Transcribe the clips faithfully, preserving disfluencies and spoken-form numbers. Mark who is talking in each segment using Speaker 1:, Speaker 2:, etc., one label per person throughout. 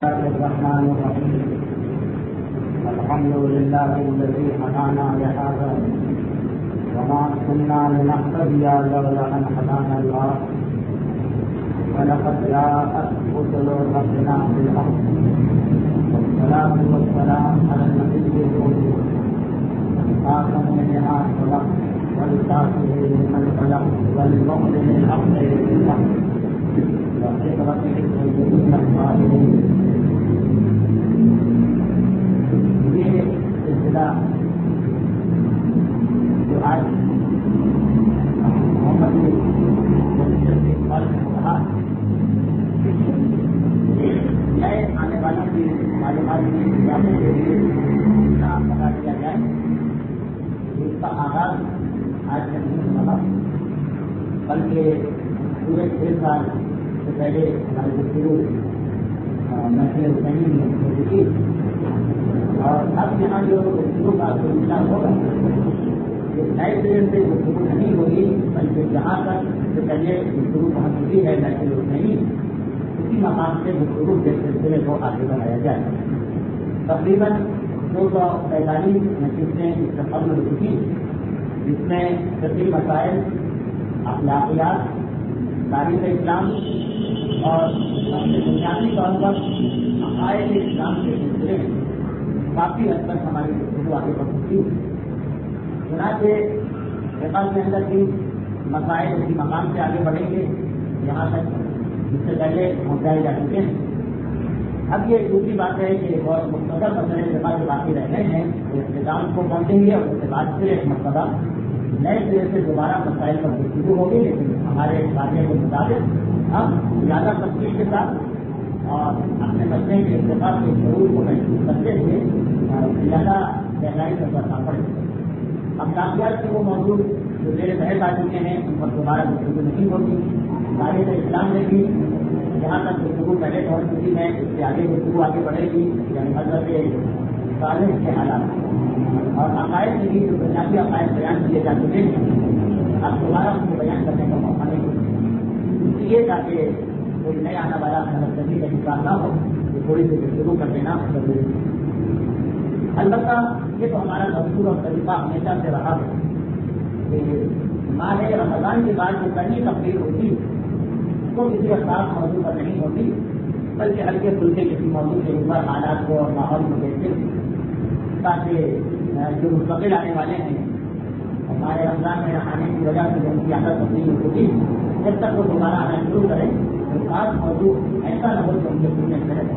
Speaker 1: الرحمن الرحيم الحمد لله الذي هدانا لهذا وما كنا لنهتدي لولا أن هدانا الله ولقد جاءت رسل ربنا بالحق والصلاة والسلام على النبي الأمي خاتم النبيين والكاتب لمن خلق والمؤمن الحق بالحق وفطرة المؤمنين الصالحين. یہ سلسلہ جو آج محمد کہا نئے آنے والوں کی معلومات کی اضافے کے لیے بتا دیا جائے. اس کا آغاز آج سے نہیں ہوا بلکہ پورے چھ سال سے پہلے ہماری گفتگو محفل حسینی میں ہو چکی اور اب یہاں جو گفتگو کا سلسلہ ہوگا یہ نئے سرے سے گفتگو نہیں ہوگی بلکہ جہاں تک سے پہلے گفتگو پہنچ چکی ہے محفل حسینی اسی مقام سے گفتگو کے سلسلے کو آگے بڑھایا جائے. تقریباً دو سو پینتالیس نشستیں اس سے قبل ہو چکی جس میں فقہی مسائل، اخلاقیات، تاریخ اسلام اور بنیادی طور پر عقائد اسلام کے سلسلے میں کافی حد تک ہماری گفتگو آگے بڑھ چکی. چنانچہ فقہ کے اندر بھی مسائل اسی مقام سے آگے بڑھیں گے یہاں تک جس سے پہلے پہنچائے جا چکے ہیں. اب یہ دوسری بات ہے کہ بہت مختصر مسئلے فقہ جو باقی رہ گئے ہیں وہ اختتام کو پہنچیں گے اور اس کے بعد پھر ایک مرتبہ نئے سرے سے دوبارہ مسائل پر گفتگو ہوگی. لیکن ہمارے واقعے کے مطابق ہم زیادہ تفصیل کے ساتھ اور اپنے بچے کے اتفاق کے شعور کو محسوس کرتے ہوئے زیادہ گہرائی سے کرنا پڑے. اخلاقیات کے وہ موضوع جو میرے بحث آ چکے ہیں ان پر دوبارہ گفتگو نہیں ہوگی. تاریخ اسلام میں بھی جہاں تک گفتگو پہلے پہنچ چکی ہے اس سے آگے گفتگو آگے بڑھے گی یعنی حضرت صالح کے حالات اور عقائد میں بھی جو بنیادی عقائد بیان کیے جا چکے ہیں اب دوبارہ ان کو بیان کرنے کا موقع نہیں ہوگا. اس لیے تاکہ کوئی نیا آنے والا حضرت نبی کا حصہ نہ ہو تو تھوڑی سی گفتگو کر دینا ضروری ہے. البتہ یہ تو ہمارا دستور اور طریقہ ہمیشہ سے رہا ہے کہ ماہ رمضان کے بعد جو پہلی تقریر ہوتی تو کسی خاص موضوع پر نہیں ہوتی بلکہ ہلکے پھلکے کسی موضوع کے اوپر حالات کو اور ماحول کو دیکھتے تاکہ جو مستقل آنے والے ہیں ہمارے رمضان میں آنے کی وجہ سے ان کی عادت تبدیل ہوتی جب تک وہ دوبارہ آنا شروع کریں تو خاص موضوع ایسا نہ ہو جو ان کے سننے سے رہے.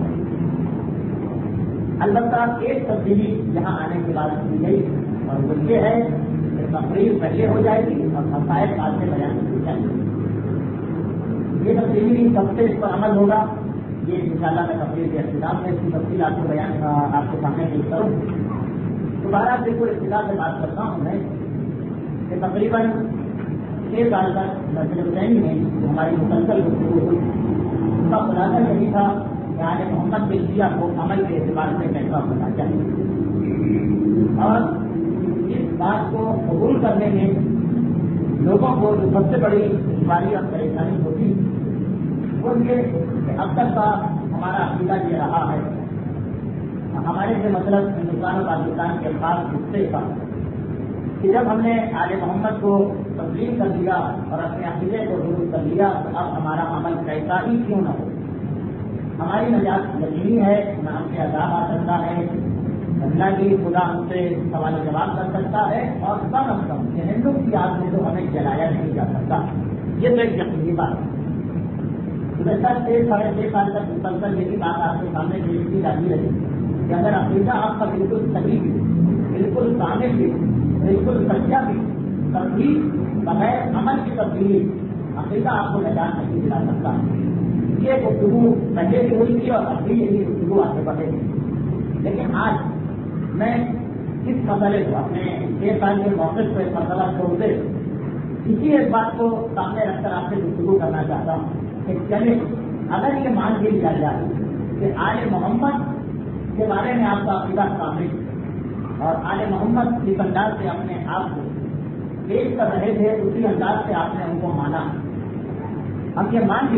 Speaker 1: البتہ ایک تبدیلی یہاں آنے کے بعد کی گئی اور وہ یہ ہے کہ تقریر پہلے ہو جائے گی اور مسائل بعد میں بیان کی جائے گی. یہ تبدیلی سب سے اس پر عمل ہوگا. یہ انشاءاللہ میں تقریر کے اختتام میں اس کی تفصیل آپ کو بیان آپ کے سامنے پیش کروں. دوبارہ بالکل ابتدا سے بات کرتا ہوں میں کہ تقریباً چھ سال تک محفل حسینی میں جو ہماری مسلسل گفتگو ہوئی اس کا خلاصہ یہی تھا کہ آل محمد کے اشیاء کو عمل کے اعتبار سے کیسا ہونا چاہیے اور اس بات کو قبول کرنے میں لوگوں کو جو سب سے بڑی دشواری اور پریشانی ہوتی وہ یہ کہ اب تک کا ہمارا عقیدہ یہ رہا ہے ہمارے سے مطلب ہندوستان اور پاکستان کے خاص حصے کا کہ جب ہم نے آل محمد کو تسلیم کر دیا اور اپنے عقیدے کو ضرور کر لیا تو اب ہمارا عمل کیسا ہی کیوں نہ ہو ہماری نجات یقینی ہے نہ ہم سے عذاب آ سکتا ہے اللہ کی خدا ہم سے سوال جواب کر سکتا ہے اور کم از کم جہنم کی آگ میں تو ہمیں جلایا نہیں جا سکتا. یہ تو ایک یقینی بات ہے. گزشتہ چھ ساڑھے چھ سال تک مسلسل یہی بات آپ کے سامنے پیش کی جاتی رہی کہ اگر عقیدہ آپ کا بالکل صحیح بھی بالکل کامل بھی بالکل سچا بھی تب بھی بغیر عمل کی تبدیلی عقیدہ آپ کو نجات نہیں دلا سکتا. یہ گفتگو پہلے بھی ہوئی تھی اور اب بھی یہی گفتگو آگے بڑھے گی. لیکن آج میں اس مسئلے کو اپنے چھ سال کے موقف کو ایک مسئلہ چھوڑ دے اسی ایک بات کو سامنے رکھ کر آپ سے گفتگو کرنا چاہتا ہوں کہ چلے اگر یہ مان لی جائے جائے کہ آل محمد کے بارے میں آپ کا عقیدہ کامل اور آل محمد جس انداز سے اپنے آپ کو پیش کر رہے تھے اسی انداز سے آپ نے ان کو مانا. ہم یہ مان لی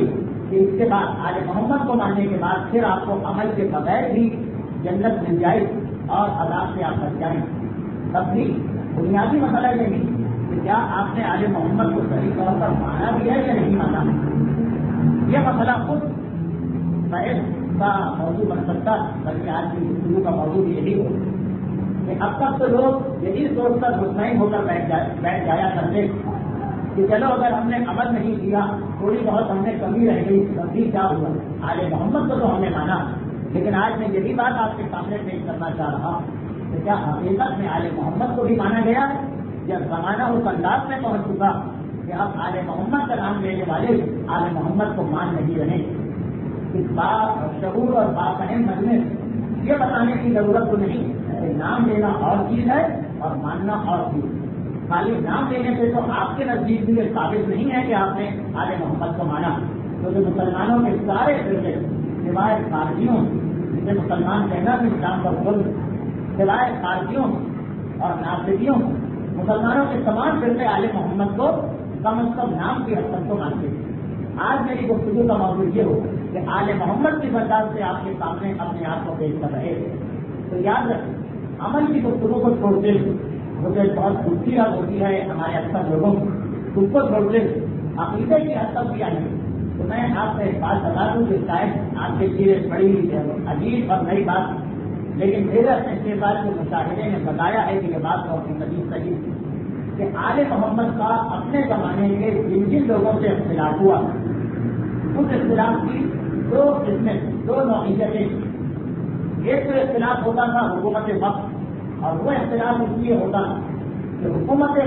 Speaker 1: کہ اس کے بعد آل محمد کو ماننے کے بعد پھر آپ کو عمل کے بغیر بھی جنت مل جائے اور عذاب سے آپ بچ جائیں. تب بھی بنیادی مسئلہ یہ نہیں کہ کیا آپ نے آل محمد کو صحیح طور پر مانا بھی ہے یا نہیں مانا. یہ مسئلہ خود بحث کا موضوع بن سکتا، بلکہ آج کی گفتگو کا موضوع یہی ہو کہ اب تک تو لوگ یہی سوچ کر مطمئن ہو کر بیٹھ بیٹھ جایا کرتے کہ چلو اگر ہم نے عمل نہیں کیا تھوڑی بہت ہم نے کمی رہ گئی، تبھی کیا ہوا، آل محمد کو تو ہم نے مانا. لیکن آج میں یہی بات آپ کے سامنے پیش کرنا چاہ رہا ہوں کہ کیا حقیقت میں آل محمد کو بھی مانا گیا ہے یا زمانہ اس انداز میں پہنچ چکا کہ اب آل محمد کا نام لینے والے آل محمد کو مان نہیں رہے. اس بات شعور اور باقاعد مجمع یہ بتانے کی ضرورت تو نہیں کہ نام لینا اور چیز ہے اور ماننا اور چیز. خالی نام لینے سے تو آپ کے نزدیک بھی یہ ثابت نہیں ہے کہ آپ نے آل محمد کو مانا. کیونکہ مسلمانوں کے سارے فرقے سوائے خارجیوں، جسے مسلمان کہنا بھی اسلام کا حکم، سوائے خارجیوں اور ناصریوں، مسلمانوں کے تمام فرقے آل محمد کو کم از کم نام کی حد تک کو مانتے ہیں. آج میری گفتگو کا موضوع یہ ہو کہ آل محمد کی برداشت سے آپ کے سامنے اپنے آپ کو پیش کر رہے تو یاد رکھیں عمل کی گفتگو کو چھوڑتے مجھے بہت خوشی حد ہوتی ہے ہمارے اکثر لوگوں کو اس کو چھوڑتے عقیدے کی حد تک کیا نہیں. تو میں آپ کو ایک بات بتا دوں کہ شاید آپ کے لیے بڑی عجیب اور نئی بات، لیکن میرے اپنے استعمال کے مشاہدے نے بتایا ہے کہ یہ بات بہت مزید صحیح کہ آل محمد کا اپنے زمانے کے جن جن لوگوں سے اختلاف ہوا اس اختلاف کی دو قسمیں، دو نوعیتیں. ایک تو اختلاف ہوتا تھا حکومت وقت، اور وہ اختلاف اس لیے ہوتا کہ حکومت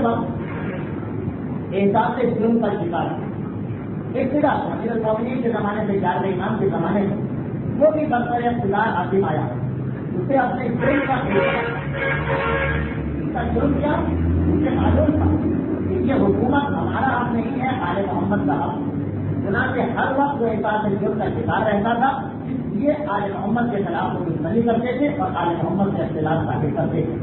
Speaker 1: وقت احساس جرم کا شکار ہے. اختلاف امیر المومنین کے زمانے سے گیارہویں امام کے زمانے میں وہ بھی برسر اقتدار حاکم آیا، اسے اپنے جرم کا اس کا جرم کیا اسے معلوم تھا کہ یہ حکومت ہمارا حق نہیں ہے، آل محمد کا حق. چنانچہ ہر وقت وہ احساس جرم کا شکار رہتا تھا، یہ آل محمد کے خلاف وہ دشمنی کرتے تھے اور آل محمد سے اختلاف ظاہر کرتے تھے.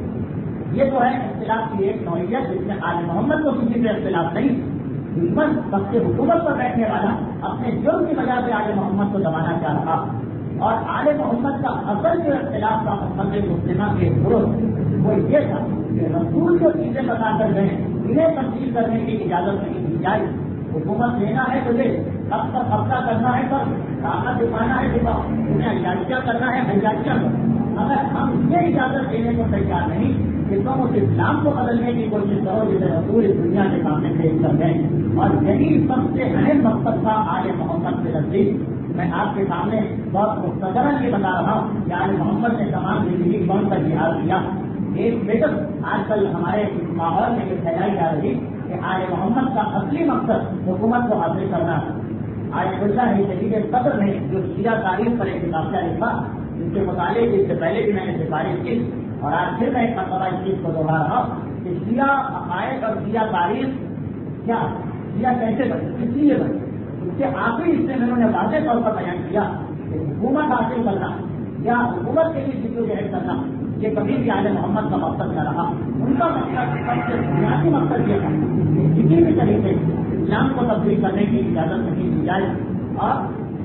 Speaker 1: یہ تو ہے اختلاف کی ایک نوعیت جس میں آل محمد کو کسی سے اختلاف نہیں، دشمن وقت حکومت پر بیٹھنے والا اپنے جرم کی وجہ سے آل محمد کو دبانا چاہ رہا. اور آل محمد کا اصل جو اختلاف کا مقصد مسلمہ کے گروہ وہ یہ تھا کہ رسول جو چیزیں بتا کر گئے انہیں تبدیل کرنے کی اجازت نہیں دی جائے. حکومت لینا ہے تو لے، اب تک قبضہ کرنا ہے پر طاقت دکھانا ہے دکھاؤ، انہیں عیاشیاں کرنا ہے عیاشیاں کرو. اگر ہم یہ اجازت دینے کو تیار نہیں کہ تم اس اسلام کو بدلنے کی کوشش کرو جسے رسول اس دنیا کے سامنے پیش کر گئے. اور یہی سب سے اہم مقصد تھا آل محمد کے نزدیک. میں آپ کے سامنے بہت مختصراً یہ بتا رہا ہوں کہ آل محمد نے تمام زندگی کون سا جہاد کیا. ایک بیٹر آج کل ہمارے ماحول میں یہ پھیلائی جا رہی کہ آل محمد کا اصلی مقصد حکومت کو حاصل کرنا ہے. آج اللہ ہے شہید قدر نے جو شیعہ تاریخ پر ایک کتابچہ لکھا جس کے مطالعے اس سے پہلے بھی میں نے سفارش کی اور آج پھر میں ایک مرتبہ اس چیز کو دوہرا رہا ہوں کہ شیعہ عقائد اور شیعہ تاریخ کیا شیعہ کیسے بنے، کس لیے بنے. اس کے آخری حصے میں انہوں نے واضح طور پر بیان کیا کہ حکومت حاصل کرنا یا حکومت کے لیے جدوجہد کرنا یہ کبھی بھی آل محمد کا مقصد نہ رہا. ان کا مقصد سب سے بنیادی مقصد یہ تھا کہ کسی بھی طریقے اسلام کو تبدیل کرنے کی اجازت نہیں دی جائے. اور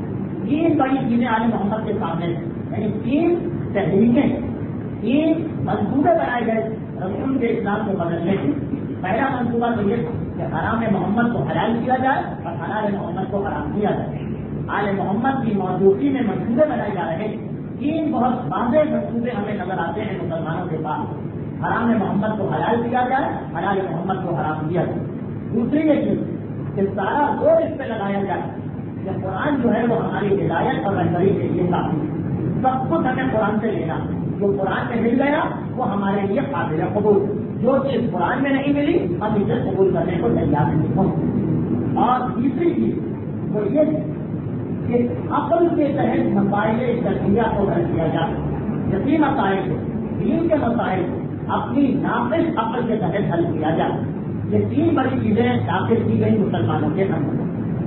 Speaker 1: تین بڑی چیزیں آل محمد کے سامنے یعنی تین تحریکیں، تین منصوبے بنائے گئے رسول کے اسلام کو بدلنے کے. پہلا منصوبہ تو یہ تھا کہ حرام محمد کو حلال کیا جائے اور حلال محمد کو حرام کیا جائے. آل محمد کی موجودگی میں منصوبے بنائے جا رہے ہیں. تین بہت واضح منصوبے ہمیں نظر آتے ہیں مسلمانوں کے پاس. حرام محمد کو حلال کیا جائے، حلال محمد کو حرام کیا جائے. دوسری یہ چیز کہ سارا زور اس پہ لگایا جائے کہ قرآن جو ہے وہ ہماری ہدایت اور رہبری کے لیے کافی ہے. سب کچھ ہمیں قرآن سے لینا، جو قرآن میں مل گیا وہ ہمارے لیے قابل قبول، جو چیز قرآن میں نہیں ملی ہم اسے قبول کرنے کو تیار نہیں ہوں. اور تیسری چیز وہ یہ کہ عقل کے تحت مسائل شرعیہ کو حل کیا جائے. یقین مسائل کو، دین کے مسائل کو اپنی ناقص عقل کے تحت حل کیا جائے. یہ تین بڑی چیزیں داخل کی گئی مسلمانوں کے اندر.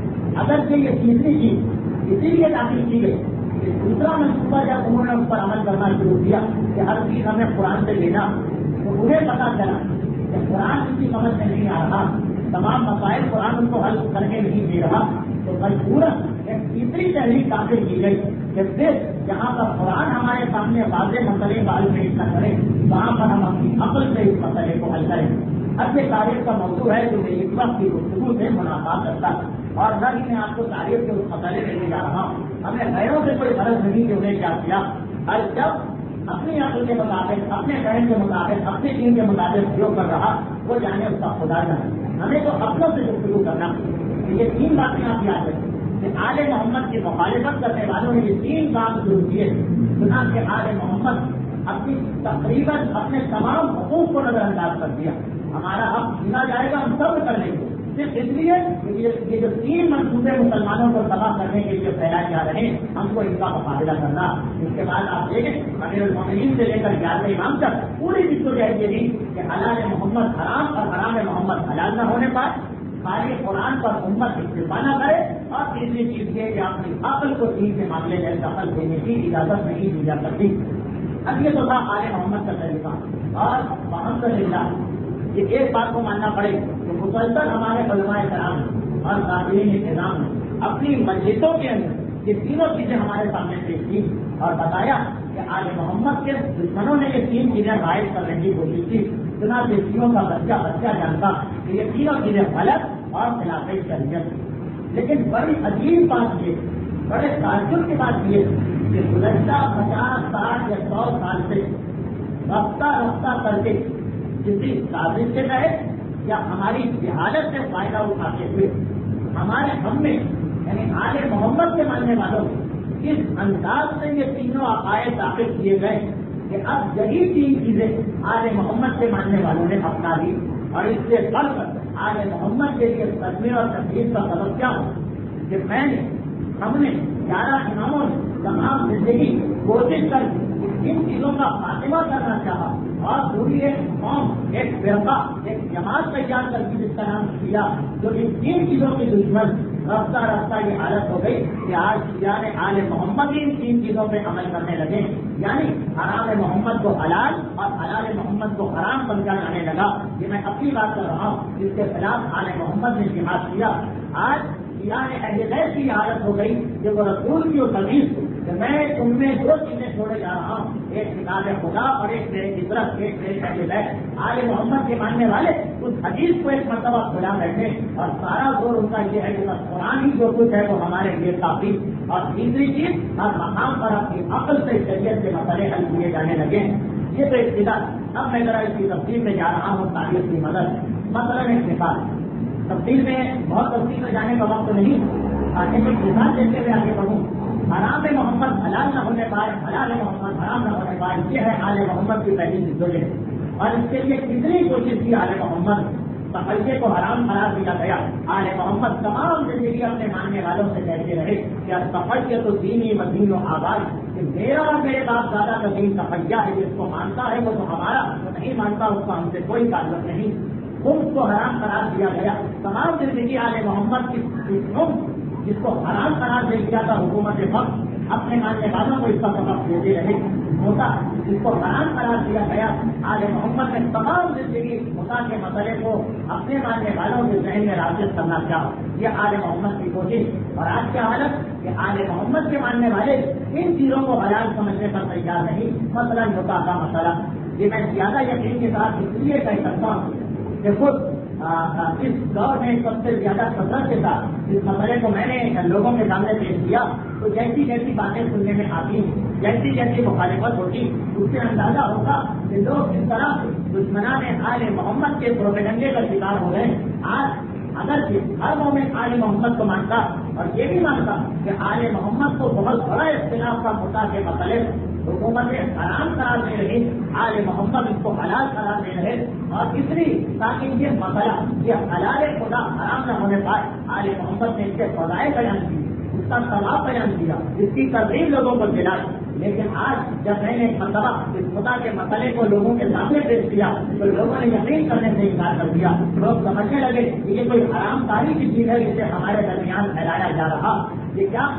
Speaker 1: اگر کہ یہ تیسری چیز اسی لیے داخل کی گئی کہ دوسرا منصوبہ جب انہوں نے اس پر عمل کرنا شروع کیا کہ ہر چیز ہمیں قرآن سے لینا، تو انہیں پتا چلا کہ قرآن ان کی سمجھ میں نہیں آ رہا، تمام مسائل قرآن ان کو حل کر کے نہیں دے رہا، تو مجبوراً ایک تیسری تحریک داخل کی گئی کہ پھر جہاں پر قرآن ہمارے سامنے واضح مسئلے کا حل پیش نہ کرے وہاں پر ہم اپنی عقل سے اس مسئلے کو حل کریں. اب یہ تاریخ کا موضوع ہے جو میری اس وقت کی گفتگو سے منافات کرتا ہے اور نہ ہی میں آپ کو تاریخ کے اس مسئلے میں لے جا رہا ہوں. ہمیں غیروں سے کوئی غرض نہیں کہ انہیں کیا کیا. اور جب اپنی عقل کے مطابق اپنے ذہن کے مطابق اپنے دین کے مطابق جو کر رہا وہ جانے اس کا خدا جانے. ہمیں تو اپنوں سے گفتگو کرنا. یہ تین باتیں آپ یاد رکھیں کہ آل محمد کی مخالفت کرنے والوں نے یہ تین کام شروع کیے. چنانچہ کہ آل محمد اپنی تقریباً اپنے تمام حقوق کو نظر انداز کر دیا. ہمارا حق چھینا جائے گا ہم سب کر لیں گے صرف اس لیے یہ جو تین منصوبے مسلمانوں کو تباہ کرنے کے لیے پھیلائے جا رہے ہیں ہم کو ان کا مقابلہ کرنا. اس کے بعد آپ دیکھیں امیر المومنین سے لے کر گیارہویں امام تک پوری جدوجہد یہ دی کہ حلال محمد حرام اور حرام محمد حلال نہ ہونے پائے. خالی قرآن پر امت اکتفا نہ کرے. اور تیسری چیز یہ کہ اپنی عقل کو دین کے معاملے میں دخل دینے کی اجازت نہیں دی جا سکتی. اب یہ تو تھا آل محمد کا طریقہ. اور الحمدللہ یہ ایک بات کو ماننا پڑے کہ مسلسل ہمارے علماء کرام اور قابلین انتظام نے اپنی مسجدوں کے اندر یہ تینوں چیزیں ہمارے سامنے پیش کی اور بتایا کہ آل محمد کے دشمنوں نے یہ تین چیزیں غائب کرنے کی کوشش کی. چنانچہ چیزوں کا بچہ بچہ جانتا کہ یہ تینوں چیزیں غلط اور خلاف شریعت. لیکن بڑی عجیب بات یہ بڑے تعجب کی بات یہ کہ گزشتہ پچاس ساٹھ یا سو سال سے رفتہ رفتہ کر کے کسی سازش سے رہے یا ہماری جہالت سے فائدہ اٹھاتے ہوئے ہمارے ہم میں یعنی آل محمد کے ماننے والوں میں اس انداز سے یہ تینوں عقائد داخل کیے گئے کہ اب یہی تین چیزیں آل محمد کے ماننے والوں نے اپنا لی. اور اس سے بڑھ کر آل محمد کے لیے تصویر اور تقریر کا سبب کیا ہو کہ میں نے ہم نے گیارہ اماموں نے تمام زندگی کوشش کر ان چیزوں کا خاتمہ کرنا چاہا اور پوری ایک قوم ایک فرقہ ایک جماعت تیار کر کے جس کا نام کیا جو ان تین چیزوں کی دشمن رفتہ رفتہ یہ حالت ہو گئی کہ آج یعنی آل محمد ان تین چیزوں پہ عمل کرنے لگے. یعنی حرام محمد کو حلال اور حلال محمد کو حرام سمجھا جانے لگا. یہ میں اپنی بات کر رہا ہوں جس کے خلاف آل محمد نے جہاد کیا. آج یعنی اہل بیت کی حالت ہو گئی کہ وہ رسول کی تمیز کہ میں تم میں دو چیزیں چھوڑے جا رہا ہوں ایک کتاب خدا اور ایک میرے فطرت ایک میرے اہل بیت. آل محمد کے ماننے والے اس حدیث کو ایک مرتبہ کھلا بیٹھے اور سارا زور ان کا یہ ہے کہ بس قرآن ہی جو کچھ ہے وہ ہمارے لیے کافی. اور تیسری چیز ہر مقام پر اپنی عقل سے شریعت کے مسئلے حل کیے جانے لگے. یہ تو ابتدا. اب میں ذرا اس کی تفصیل میں جا رہا ہوں تاریخ کی مدد. مثلاً ایک مثال تفصیل میں بہت تفصیل میں جانے کا وقت نہیں آگے ایک مثال دیتے ہوئے آگے بڑھوں. حرام محمد حلال نہ ہونے پائے حلال محمد حرام نہ ہونے پائے یہ ہے آل محمد کی پہلی جدوجہد. اور اس کے لیے کتنی کوشش کی آل محمد تقیے کو حرام قرار دیا گیا. آل محمد تمام زندگی اپنے ماننے والوں سے کہتے رہے کہ تقیہ تو دینی و دین و آباد کہ میرا اور میرے باپ دادا کا دین تقیہ ہے. جس کو مانتا ہے وہ تو ہمارا جو نہیں مانتا اس کا ہم سے کوئی تعلق نہیں. خود کو حرام قرار دیا گیا. تمام زندگی آل محمد کی جس کو حرام قرار دے دیا تھا حکومت وقت اپنے ماننے والوں کو اس کا سبق دیتے رہے. ہوتا جس کو حرام قرار دیا گیا آل محمد نے تمام زندگی ہوتا کے مسئلے کو اپنے ماننے والوں کے ذہن میں راسخ کرنا چاہا. یہ آل محمد کی کوشش. اور آج کی حالت کہ آل محمد کے ماننے والے ان چیزوں کو حلال سمجھنے پر تیار نہیں. مثلاً ہوتا کا مسئلہ یہ میں زیادہ یقین کے ساتھ اس لیے کہہ سکتا ہوں کہ خود اس دور میں سب سے زیادہ کثرت کے ساتھ اس مسئلے کو میں نے لوگوں کے سامنے پیش کیا تو جیسی جیسی باتیں سننے میں آتی جیسی جیسی مخالفت ہوتی اس سے اندازہ ہوگا کہ لوگ اس طرح دشمنان آل محمد کے پروپیگنڈے کا شکار ہو گئے. آج اگر ہر مومن آل محمد کو مانتا اور یہ بھی مانتا کہ آل محمد کو بہت بڑا اختلاف کا ہوتا کے مسئلے حکومت حرام قرار دے رہی آل محمد اس کو حلال قرار دے رہے اور اس لیے تاکہ یہ مسئلہ یہ حلال خدا حرام نہ ہونے پائے آل محمد نے اس کے فضائل بیان کی اس کا ثواب بیان کیا اس کی ترغیب لوگوں کو دلائی. لیکن آج جب میں نے مرتبہ اس خدا کے مسئلے کو لوگوں کے سامنے پیش کیا تو لوگوں نے یقین کرنے سے انکار کر دیا. لوگ سمجھنے لگے کہ یہ کوئی حرام کاری کی چیز ہے جسے ہمارے درمیان پھیلایا جا رہا. یہ کیا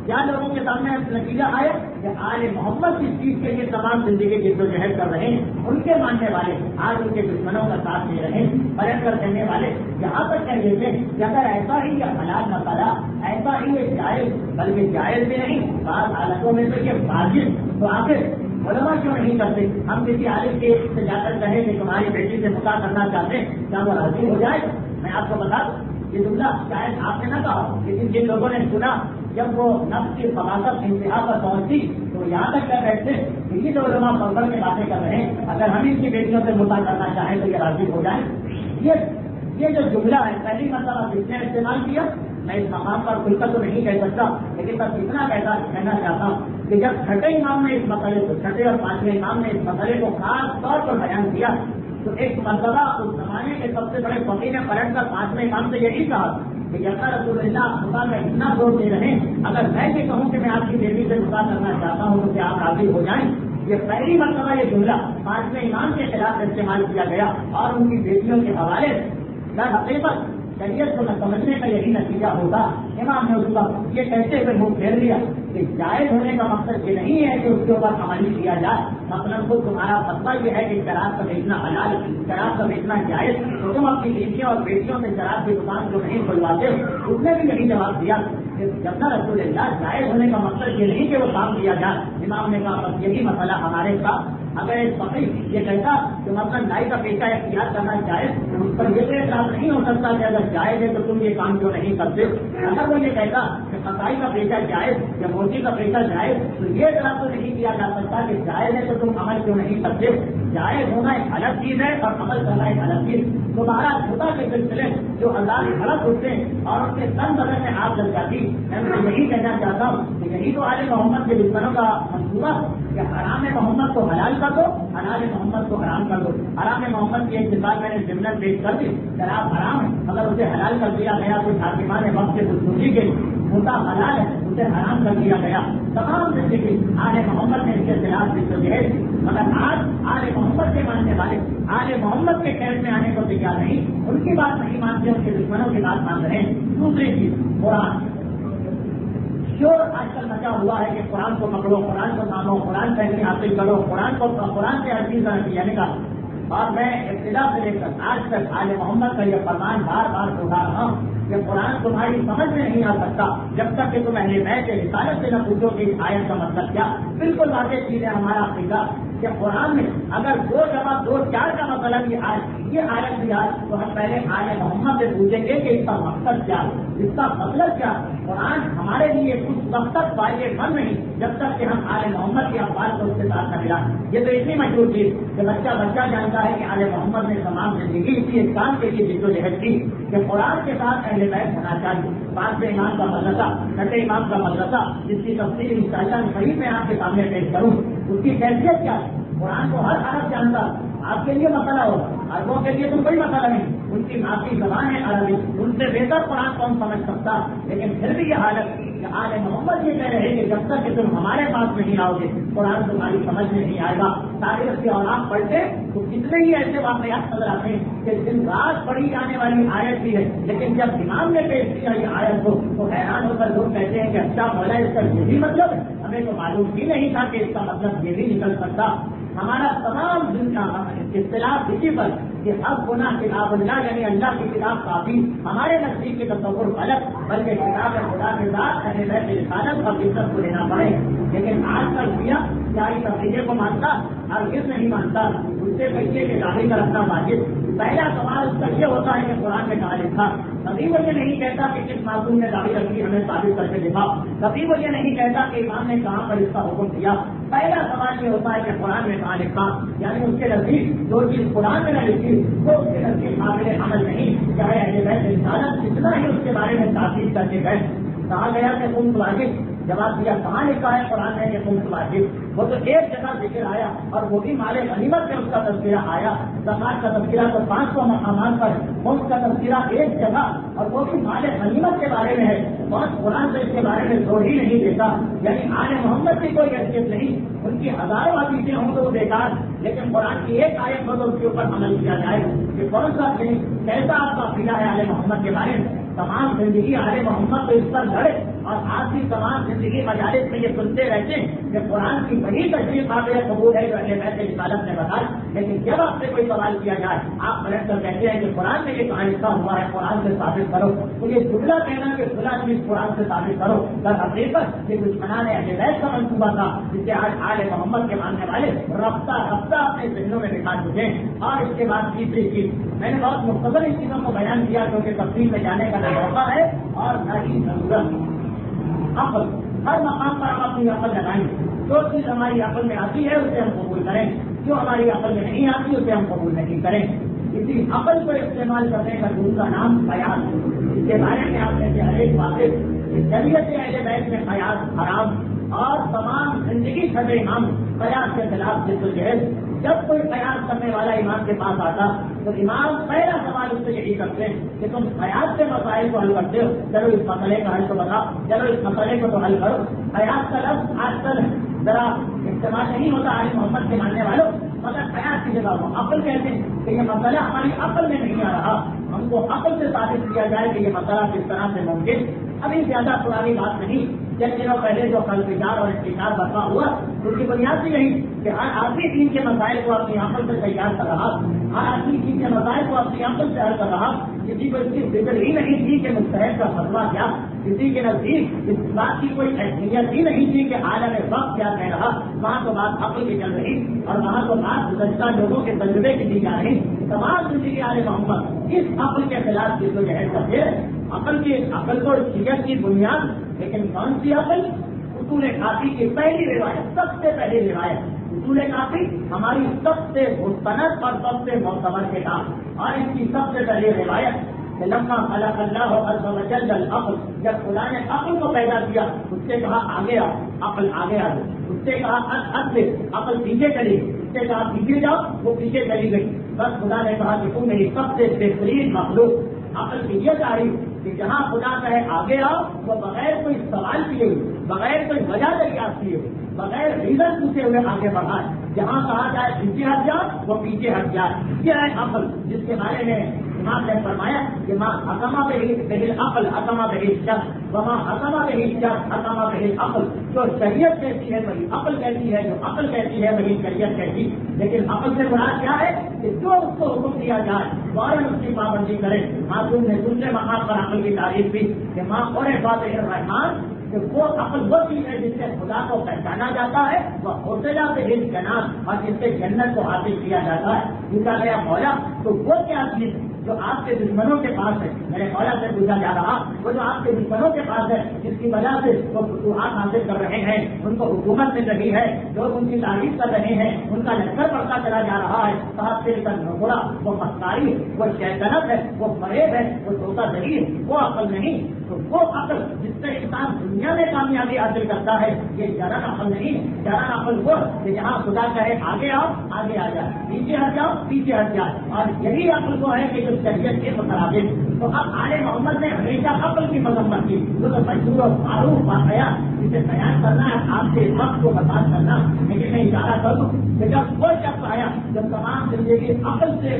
Speaker 1: کیا لوگوں کے سامنے نتیجہ آیا کہ آل محمد جس چیز کے لیے تمام زندگی جدوجہد کر رہے ہیں ان کے ماننے والے آج ان کے دشمنوں کا ساتھ دے رہے ہیں، پلٹ کر دینے والے یہاں تک کہہ دیتے ہیں کہ اگر ایسا ہی یہ حلال مسئلہ، ایسا ہی یہ جائز، بلکہ جائز بھی نہیں، بعض حالتوں میں تو یہ واجب، تو آخر علماء کیوں نہیں کرتے؟ ہم کسی عالم کے سے جا کر کہیں کہ تمہاری بیٹی سے نکاح کرنا چاہتے ہیں، کیا وہ راضی ہو جائے؟ میں آپ کو بتا دوں یہ جملہ شاید آپ نے نہ کہا، لیکن جن لوگوں نے سنا جب وہ نفس کی خباثت انتہا پر پہنچی تو یہاں تک کیا کہتے ہیں یہ جو علماء پڑھ کر کے باتیں کر رہے ہیں، اگر ہم ان کی بیٹیوں سے نکاح کرنا چاہیں تو یہ راضی ہو جائیں۔ یہ یہ جو جملہ ہے پہلی مرتبہ کس نے استعمال کیا؟ میں اس مقام پر کھل کر تو نہیں کہہ سکتا، لیکن بس اتنا کہتا کہنا چاہتا ہوں کہ جب چھٹے امام نے اس مسئلے کو، چھٹے اور پانچویں امام نے اس مسئلے کو خاص طور پر بیان کیا تو ایک مرتبہ اس زمانے کے سب سے بڑے فقیر نے پلٹ کر پانچویں امام سے یہی کہا کہ جیسا رسول اللہ خدا میں اتنا زور دے رہے ہیں، اگر میں یہ کہوں کہ میں آپ کی بیٹی سے نکاح کرنا چاہتا ہوں تو کیا آپ راضی ہو جائیں؟ یہ پہلی مرتبہ یہ جملہ پانچویں امام کے خلاف استعمال کیا گیا اور ان کی بیٹیوں کے حوالے در حقیقت شریعت کو نہ سمجھنے کا یہی نتیجہ ہوگا۔ امام نے اس کا یہ کہتے ہوئے منہ پھیر لیا کہ جائز ہونے کا مقصد یہ نہیں ہے کہ اس کے اوپر عملی کیا جائے، مثلاً خود تمہارا فتویٰ یہ ہے کہ شراب کا بیچنا حلال، شراب کا بیچنا جائز، تو تم اپنی بیٹیوں اور بیٹیوں سے شراب کی دکان جو نہیں کھلواتے اس نے بھی یہی جواب دیا کہ جب نہ رسول اللہ جائز ہونے کا مقصد یہ نہیں کہ وہ کام کیا جائے۔ امام نے کہا بس یہی مسئلہ ہمارے ساتھ، اگر ایک فقیر یہ کہتا کہ مثلاً نائی کا پیشہ اختیار کرنا جائز تو اس پر یہ تو اعتراض نہیں ہو سکتا کہ اگر جائز ہے تو تم یہ کام کیوں نہیں کرتے؟ اگر وہ یہ کہتا کہ قصائی کا پیشہ جائز یا موچی کا پیشہ جائز تو یہ اعتراض تو نہیں کیا جا سکتا کہ جائز ہے تو تم عمل کیوں نہیں کرتے؟ جائز ہونا ایک الگ چیز ہے اور عمل کرنا ایک الگ چیز۔ تمہارا خدا کے سلسلے جو اللہ کے غلط ہوتے ہیں اور اس کے تن بدن میں آگ لگ جاتی، میں یہی کہنا چاہتا ہوں کہ یہی تو آل محمد کے دشمنوں کا منصوبہ کہ حرام محمد کو حلال کر دو، حلال محمد کو حرام کر دو۔ حرام محمد کی ایک مثال میں نے ضمن پیش کر دی، شراب حرام ہے، اگر اسے حلال کر دیا گیا تو حاکمان وقت کے خودکشی کے مدعا حلال ہے، اسے حرام کر دیا گیا۔ تمام زندگی آل محمد نے اس کے خلاف جدوجہد کی، مگر آج آل محمد کے ماننے والے آل محمد کے قید میں آنے کو تیار نہیں، ان کی بات نہیں مانتے، ان کے دشمنوں کی بات مان رہے ہیں۔ دوسری چیز قرآن، شور آج کل مچا ہوا ہے کہ قرآن کو پکڑو، قرآن کو مانو، قرآن کا علم حاصل کرو، قرآن کو قرآن سے ہر چیز یعنی کا اور میں ابتدا سے لے کر آج تک آل محمد کا یہ فرمان بار بار دہرا رہا ہوں کہ قرآن تمہاری سمجھ میں نہیں آ سکتا جب تک کہ تم اہل بیت کے رسالت سے نہ پوچھو کہ اس آیت کا مطلب کیا۔ بالکل واضح چیز ہے ہمارا عقیدہ کہ قرآن میں اگر دو جمع دو چار کا مطلب یہ آیت یہ آیت بھی آج تو ہم پہلے آل محمد سے پوچھیں گے کہ اس کا مقصد کیا ہے، اس کا مطلب کیا۔ قرآن ہمارے لیے کچھ وقت تک فائدے مند نہیں جب تک کہ ہم آل محمد کے افعال کو اس کے ساتھ نہ ملا۔ یہ تو اتنی مشہور چیز کہ بچہ بچہ جانتا ہے کہ آل محمد نے تمام زندگی اسی ایک کام کے لیے جدوجہد کی کہ قرآن کے ساتھ اہل بیت ہونا چاہیے۔ پانچویں امام کا مدرسہ، چھٹے امام کا مدرسہ جس کی تفصیل انشاءاللہ قریب میں آپ کے سامنے پیش کروں، اس کی کیفیت کیا ہے؟ قرآن کو ہر عرب جانتا، آپ کے لیے مسئلہ ہوگا، عربوں کے لیے تو کوئی مسئلہ نہیں، ان کی مادری زبان ہے عربی، ان سے بہتر قرآن کون سمجھ سکتا، لیکن پھر بھی یہ حالت کہ آل محمد یہ کہہ رہے ہیں کہ جب تک کہ تم ہمارے پاس نہیں آؤ گے قرآن تمہاری سمجھ میں نہیں آئے گا۔ تاریخ کے اورام پڑھتے تو کتنے ہی ایسے واقعات نظر آتے ہیں کہ دن رات پڑھی جانے والی آیت بھی ہے، لیکن جب امام نے پیش کیا یہ آیت کو تو حیران ہو کر لوگ کہتے ہیں کہ اچھا مولا اس کا یہ بھی مطلب ہے، ہمیں تو معلوم بھی نہیں تھا کہ اس کا مطلب یہ بھی نکل سکتا۔ ہمارا تمام دنیا اختلاف اسی پر کہ اب گناہ کتاب اللہ یعنی اللہ کی کتاب کافی، ہمارے نزدیک کے تصور غلط، بلکہ کتاب خدا کے ساتھ اہل بیت رسالت اور عزت کو لینا پڑے۔ لیکن آج کل دنیا کیا اس عقیدے کو مانتا؟ ہرگز نہیں مانتا۔ اس سے بچے کے داخل کا رکھنا واجب۔ پہلا سوال اس کا یہ ہوتا ہے کہ قرآن میں کہا لکھا، کبھی وہ یہ نہیں کہتا کہ کس معصوم نے داخل رکھی ہمیں ثابت کر کے دکھاؤ، کبھی وہ یہ نہیں کہتا کہ امام نے کہاں پر اس کا حکم دیا۔ پہلا سوال یہ ہوتا ہے کہ قرآن میں کہاں لکھا، یعنی اس کے نزدیک جو چیز قرآن میں نہ لکھی وہ اس کے نزدیک قابل عمل نہیں، چاہے اہل بیت رسالت کتنا ہی اس کے بارے میں تاکید کر کے گئے۔ کہا گیا کہ تم واجب، جواب دیا کہاں لکھا ہے قرآن میں کہ تم واجب؟ وہ تو ایک جگہ ذکر آیا اور وہ بھی مال غنیمت میں اس کا تذکرہ آیا۔ زکات کا تذکرہ تو پانچ سو مقامات پر، خمس کا تذکرہ ایک جگہ اور وہ بھی مال غنیمت کے بارے میں ہے۔ بہت قرآن سے اس کے بارے میں زور ہی نہیں دیتا، یعنی آل محمد کی کوئی حیثیت نہیں، ان کی ہزاروں حدیثیں ہوں تو وہ بیکار، لیکن قرآن کی ایک آیت ہو تو اس کے اوپر عمل کیا جائے۔ کہ کون سا کیسا آپ کا عقیدہ ہے آل محمد کے بارے میں؟ تمام زندگی آل محمد تو اس پر لڑے اور آپ بھی تمام زندگی مجالس میں یہ سنتے رہتے ہیں کہ قرآن کی وہی تشریح قابل قبول ہے جو اہل بیت رسالت نے بتایا، لیکن جب آپ سے کوئی سوال کیا جائے آپ پلٹ کر کہتے ہیں کہ قرآن میں یہ کہاں لکھا ہوا ہے، قرآن سے ثابت کرو، تو یہ جملہ کہنا کہ فلاں چیز قرآن سے ثابت کرو، در حقیقت یہ دشمنان اہل بیت کا منصوبہ تھا جس سے آج آل محمد کے ماننے والے رفتہ رفتہ اپنے ذہنوں میں بٹھا چکے ہیں۔ اور اس کے بعد تیسری چیز میں نے بہت مختصر ان چیزوں کو بیان کیا کیونکہ تفصیل میں جانے کا نہ موقع ہے اور نہ ہی ضرورت۔ عقل، ہر مقام پر ہم اپنی عقل لگائیں، جو چیز ہماری عقل میں آتی ہے اسے ہم قبول کریں، جو ہماری عقل میں نہیں آتی اسے ہم قبول نہیں کریں۔ اسی عقل کو استعمال کرنے کا دوسرا نام قیاس، اس کے بارے میں آپ نے ہر ایک واقف شریعت اہل بیت میں قیاس حرام اور تمام زندگی سب امام قیاس کے خلاف جد و جہد۔ جب کوئی قیاس کرنے والا امام کے پاس آتا تو امام پہلا سوال اس سے یہی کرتے ہیں کہ تم قیاس کے مسائل کو حل کرتے ہو، چلو اس مسئلے کا حل تو بتاؤ، چلو اس مسئلے کو تو حل کرو۔ قیاس کا لفظ آج کل ذرا استعمال نہیں ہوتا آل محمد کے ماننے والوں، مگر قیاس کی جگہ وہ عقل کہتے ہیں کہ یہ مسئلہ ہماری عقل میں نہیں آ رہا، ہم کو عقل سے ثابت کیا جائے کہ یہ مسئلہ کس طرح سے ممکن۔ ابھی زیادہ پرانی بات نہیں، چند دنوں پہلے جو خلفجار اور انتشار برپا ہوا اس کی بنیاد بھی یہی کہ ہر آدمی دین کے مسائل کو اپنی عقل سے تیار کر رہا، ہر آدمی دین کے مسائل کو اپنی عقل سے حل کر رہا، کسی کو اس کی فکر ہی نہیں تھی کہ مستحق کا فتویٰ کیا، کسی کے نزدیک اس بات کی کوئی اہمیت ہی نہیں تھی کہ عالم وقت کیا کہہ رہا، وہاں تو بات عقل کی چل رہی اور وہاں تو بات گزشتہ لوگوں کے تجربے کی دی جا رہی۔ تمام زندگی آل محمد اس عقل کے خلاف جد و جہد کرتے ہیں۔ عقل کی عقل کو شریعت کی بنیاد، لیکن کون سی عقل؟ اصول کافی کی پہلی روایت، سب سے پہلی روایت اصول کافی ہماری سب سے مستند اور سب سے معتبر کتاب، اور اس کی سب سے پہلی روایت کہ لما خلق اللہ عز وجل العقل، جب خدا نے عقل کو پیدا کیا اس سے کہا آگے آؤ، عقل آگے آ گئی، اس سے کہا عقل عقل پیچھے چلی، اس سے کہا پیچھے جاؤ، وہ پیچھے چلی گئی۔ بس خدا نے کہا کہ تم میری سب سے بہترین مخلوق۔ عقل کی یہ تعریف کہ جہاں خدا کہے آگے آؤ وہ بغیر کوئی سوال کیے ہوئے، بغیر کوئی وجہ دریافت کیے ہوئے، بغیر ریزن پوچھے ہوئے آگے بڑھائے، جہاں کہا جائے پیچھے ہٹ جاؤ وہ پیچھے ہٹ جائے۔ یہ ہے عقل، جس کے بارے میں امام نے فرمایا کہ ماں حکمہ بہل عقل حکمہ بہل شخص وہاں حکمہ بہل شخص حکمہ بہل عقل، جو شریعت کہتی ہے وہی عقل کہتی ہے، جو عقل کہتی ہے وہی شریعت کہتی۔ لیکن عقل سے مراد کیا ہے کہ جو اس کو حکم دیا جائے فوراً اس کی پابندی کرے۔ معصوم نے دوسرے مقام پر عقل کی تعریف بھی کہ ماں اور فاتح الرحمان، کہ وہ عقل وہ چیز ہے جس سے خدا کو پہچانا جاتا ہے، وہ حوصلہ سے ہل جناب اور جس سے جنت کو حاصل کیا جاتا ہے۔ پوچھا گیا مولا تو وہ کیا چیز جو آپ کے دشمنوں کے پاس ہے؟ میرے مولا سے پوچھا جا رہا وہ جو آپ کے دشمنوں کے پاس ہے جس کی وجہ سے وہ فتوحات حاصل کر رہے ہیں، ان کو حکومت مل رہی ہے، لوگ ان کی تعریف کر رہے ہیں، ان کا لشکر بڑھتا چلا جا رہا ہے، صاحب سے کر نکلا، وہ مختاری، وہ شیطنت ہے، وہ فریب ہے، وہ دھوکہ دہی ہے، وہ عقل نہیں۔ تو وہ عقل جس سے انسان دنیا میں کامیابی حاصل کرتا ہے یہ جرن عقل نہیں۔ جرن عقل وہ کہ جہاں خدا کہے آگے آؤ آگے آ جائے، پیچھے ہٹ جاؤ پیچھے ہٹ جائے، اور یہی عقل وہ ہے کہ جو شریعت کے مطابق۔ تو اب آل محمد نے ہمیشہ عقل کی مذمت کی، وہ تو مشہور و معروف واقعہ جسے بیان کرنا ہے آپ کے وقت کو برباد کرنا، لیکن میں اشارہ کر دوں کہ جب وہ شخص آیا جو تمام زندگی عقل سے